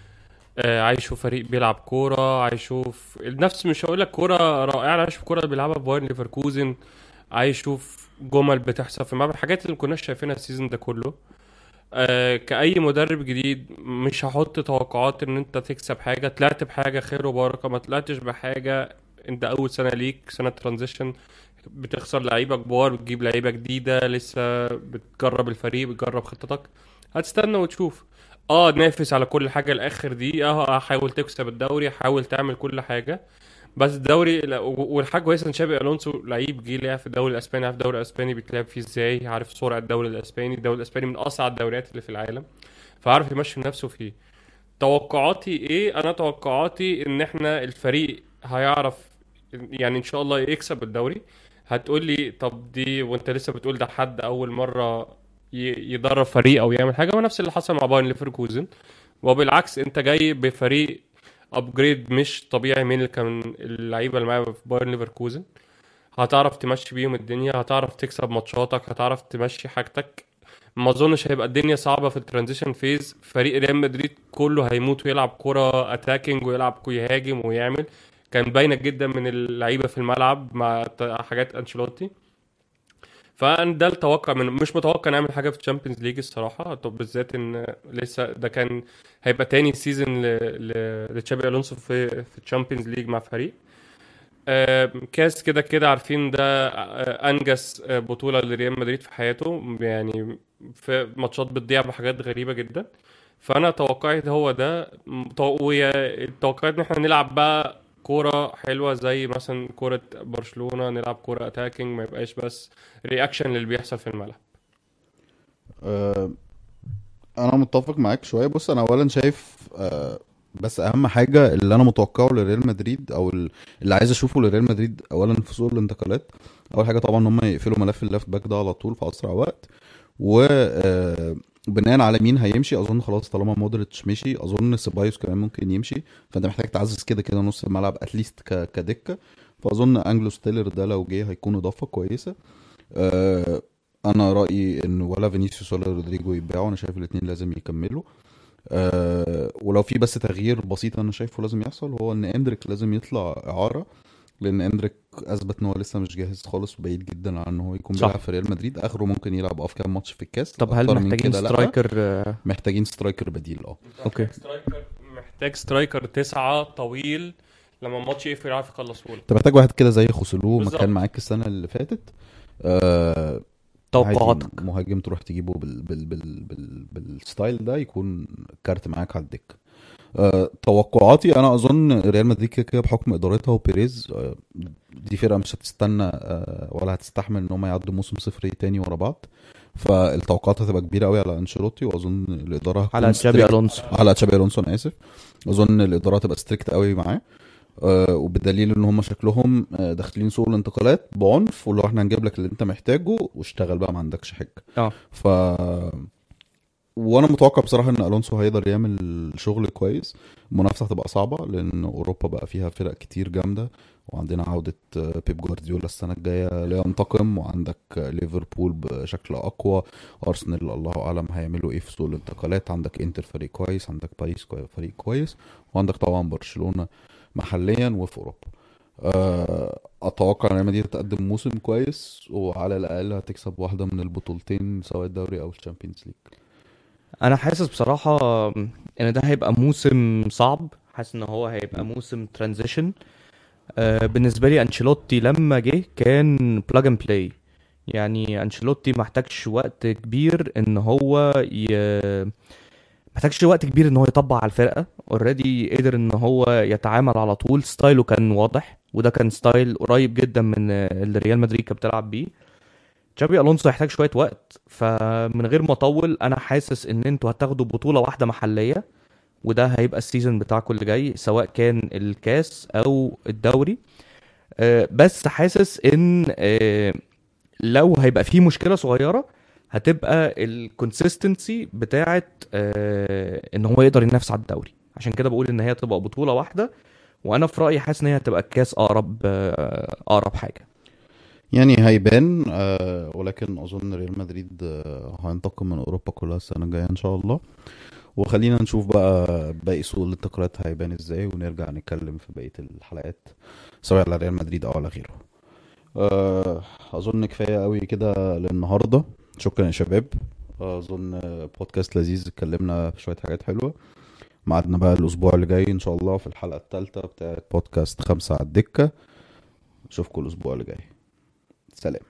آه، عايز اشوف فريق بيلعب كوره، عايز اشوف النفس، مش هقول لك كوره رائعه، عايز اشوف كوره بيلعبها في بايرن ليفركوزن، عايز اشوف جمل بتحصل في الملعب، الحاجات اللي كناش شايفينها السيزون ده كله. آه، كأي مدرب جديد مش هحط توقعات ان انت تكسب حاجه، طلعت بحاجه خير وبركه، ما طلعتش بحاجه انت اول سنه ليك سنه ترانزيشن، بتخسر لعيبه كبار، بتجيب لعيبه جديده لسه بتجرب الفريق، بتجرب خطتك، هتستنى وتشوف. اه نافس على كل حاجه الاخر دي، اه حاول تكسب الدوري، حاول تعمل كل حاجه، بس الدوري لا. والحاجه كويسه ان شابي الونسو لعيب جه لعب في الدوري الاسباني، عارف الدوري الاسباني بيتلعب فيه ازاي، عارف سرعه الدوري الاسباني، الدوري الاسباني من اصعب الدوريات اللي في العالم، فعارف يمشي نفسه فيه. توقعاتي ايه؟ انا توقعاتي ان احنا الفريق هيعرف يعني ان شاء الله يكسب الدوري. هتقول لي طب دي وانت لسه بتقول ده حد اول مره ي- يدرب فريق او يعمل حاجه، ونفس اللي حصل مع بايرن ليفركوزن، وبالعكس انت جاي بفريق ابجريد مش طبيعي من اللي كان اللعيبه اللي معايا في بايرن ليفركوزن. هتعرف تمشي بيهم الدنيا، هتعرف تكسب ماتشاتك، هتعرف تمشي حاجتك. ما اظنش هيبقى الدنيا صعبه في الترانزيشن فيز. فريق ريال مدريد كله هيموت ويلعب كرة اتاكينج ويلعب يهاجم ويعمل، كان باينه جدا من اللعيبه في الملعب مع ت- حاجات انشيلوتي. فانا ده التوقع، من مش متوقع نعمل حاجه في الشامبيونز ليج الصراحه. طب بالذات ان لسه ده كان هيبقى تاني سيزون لتشابي الونسو في في الشامبيونز ليج مع فريق. آم، كاس كده كده عارفين ده آه، انجز آه، بطوله لريال مدريد في حياته، يعني في ماتشات بتضيع بحاجات غريبه جدا. فانا توقعي ده هو ده. م- تو- ويا- توقعت ان احنا نلعب بقى كوره حلوه زي مثلا كوره برشلونه، نلعب كوره اتاكينج، ما يبقاش بس رياكشن للي بيحصل في الملعب. أه انا متفق معاك شويه. بص انا اولا شايف أه بس اهم حاجه اللي انا متوقعه لريال مدريد او ال- اللي عايز اشوفه لريال مدريد اولا في سوق الانتقالات، اول حاجه طبعا هم يقفلوا ملف الليفت باك ده على طول في اسرع وقت، و آه، بناء على مين هيمشي اظن خلاص طالما مودريتش مشي اظن سيبايوس كمان ممكن يمشي، فانت محتاج تعزز كده كده نص الملعب اتليست كدكه. فاظن انجلو ستيلر ده لو جه هيكون اضافه كويسه. آه، انا رايي ان ولا فينيسيوس ولا رودريجو يتباعوا، انا شايف الاثنين لازم يكملوا. أه ولو في بس تغيير بسيط انا شايفه لازم يحصل، هو ان اندريك لازم يطلع اعاره، لان اندريك اثبت ان هو لسه مش جاهز خالص وبعيد جدا عن ان هو يكون صح. بيلعب في ريال مدريد. اخره ممكن يلعب في كام ماتش في الكاس. طب هل أكتر من محتاجين كده لأ. سترايكر؟ آه، محتاجين سترايكر بديل اه أوكي. محتاج سترايكر محتاج سترايكر تسعة طويل لما الماتش يقفل يعرف يخلصه لك. انت محتاج واحد كده زي خوسلو ما بالظبط. كان معاك السنه اللي فاتت. أه توقعاتك؟ عادي مهاجم تروح تجيبه بال بال بال بال بالستايل ده يكون كارت معاك على الدكه. أه توقعاتي انا اظن ريال مدريد كده كده بحكم ادارتها وبيريز، أه دي فرقه مش هتستنى أه ولا هتستحمل ان هم يعدوا موسم صفري تاني ورا بعض. فالتوقعات هتبقى كبيره قوي على انشيلوتي، واظن الاداره هتكون على تشابي strict- الونسو. على تشابي الونسو انا اسف. اظن الاداره هتبقى ستريكت قوي معاه. أه وبدليل ان هم شكلهم أه داخلين سوق الانتقالات بعنف، ولو احنا هنجيب لك اللي انت محتاجه واشتغل بقى ما عندكش حاجه. اه ف وانا متوقع بصراحه ان الونسو هيقدر يعمل شغل كويس. المنافسه هتبقى صعبه لان اوروبا بقى فيها فرق كتير جامده، وعندنا عوده بيب جوارديولا السنه الجايه لينتقم، وعندك ليفربول بشكل اقوى، ارسنال الله اعلم هيعملوا ايه في سوق الانتقالات، عندك انتر فريق كويس، عندك باريس كوي- فريق كويس، وعندك طبعا برشلونه محليا وفي اوروبا. أه، اتوقع ان ريال مدريد تقدم موسم كويس وعلى الاقل هتكسب واحده من البطولتين سواء الدوري او الشامبيونز ليج. انا حاسس بصراحة ان ده هيبقى موسم صعب، حاسس ان هو هيبقى موسم ترانزيشن. بالنسبة لي انشيلوتي لما جه كان بلاج اند بلاي، يعني انشيلوتي محتاجش وقت كبير ان هو ي... محتاجش وقت كبير ان هو يطبق على الفرقة. اوريدي قدر ان هو يتعامل على طول، ستايله كان واضح وده كان ستايل قريب جدا من اللي ريال مدريد كانت بتلعب بيه. تشابي الونسو هيحتاج شويه وقت، فمن غير ما اطول انا حاسس ان انتوا هتاخدوا بطوله واحده محليه، وده هيبقى السيزون بتاعكم اللي جاي سواء كان الكاس او الدوري. آه، بس حاسس ان آه، لو هيبقى فيه مشكله صغيره هتبقى الكونسيستنسي بتاعت آه، ان هو يقدر ينافس على الدوري. عشان كده بقول ان هي تبقى بطوله واحده، وانا في رايي حاسس ان هي هتبقى الكاس اقرب آه، اقرب حاجه. يعني هيبان آه ولكن اظن ريال مدريد آه هينتقم من اوروبا كلها السنه الجايه ان شاء الله. وخلينا نشوف بقى باقي سوق الانتقالات هيبان ازاي، ونرجع نتكلم في بقيه الحلقات سواء على ريال مدريد او على غيره. آه اظن كفايه قوي كده للنهارده. شكرا يا شباب. اظن بودكاست لذيذ اتكلمنا في شويه حاجات حلوه. ميعادنا بقى الاسبوع اللي جاي ان شاء الله في الحلقه الثالثه بتاعت بودكاست خمسة على الدكه. اشوفكم الاسبوع اللي جاي. سلام.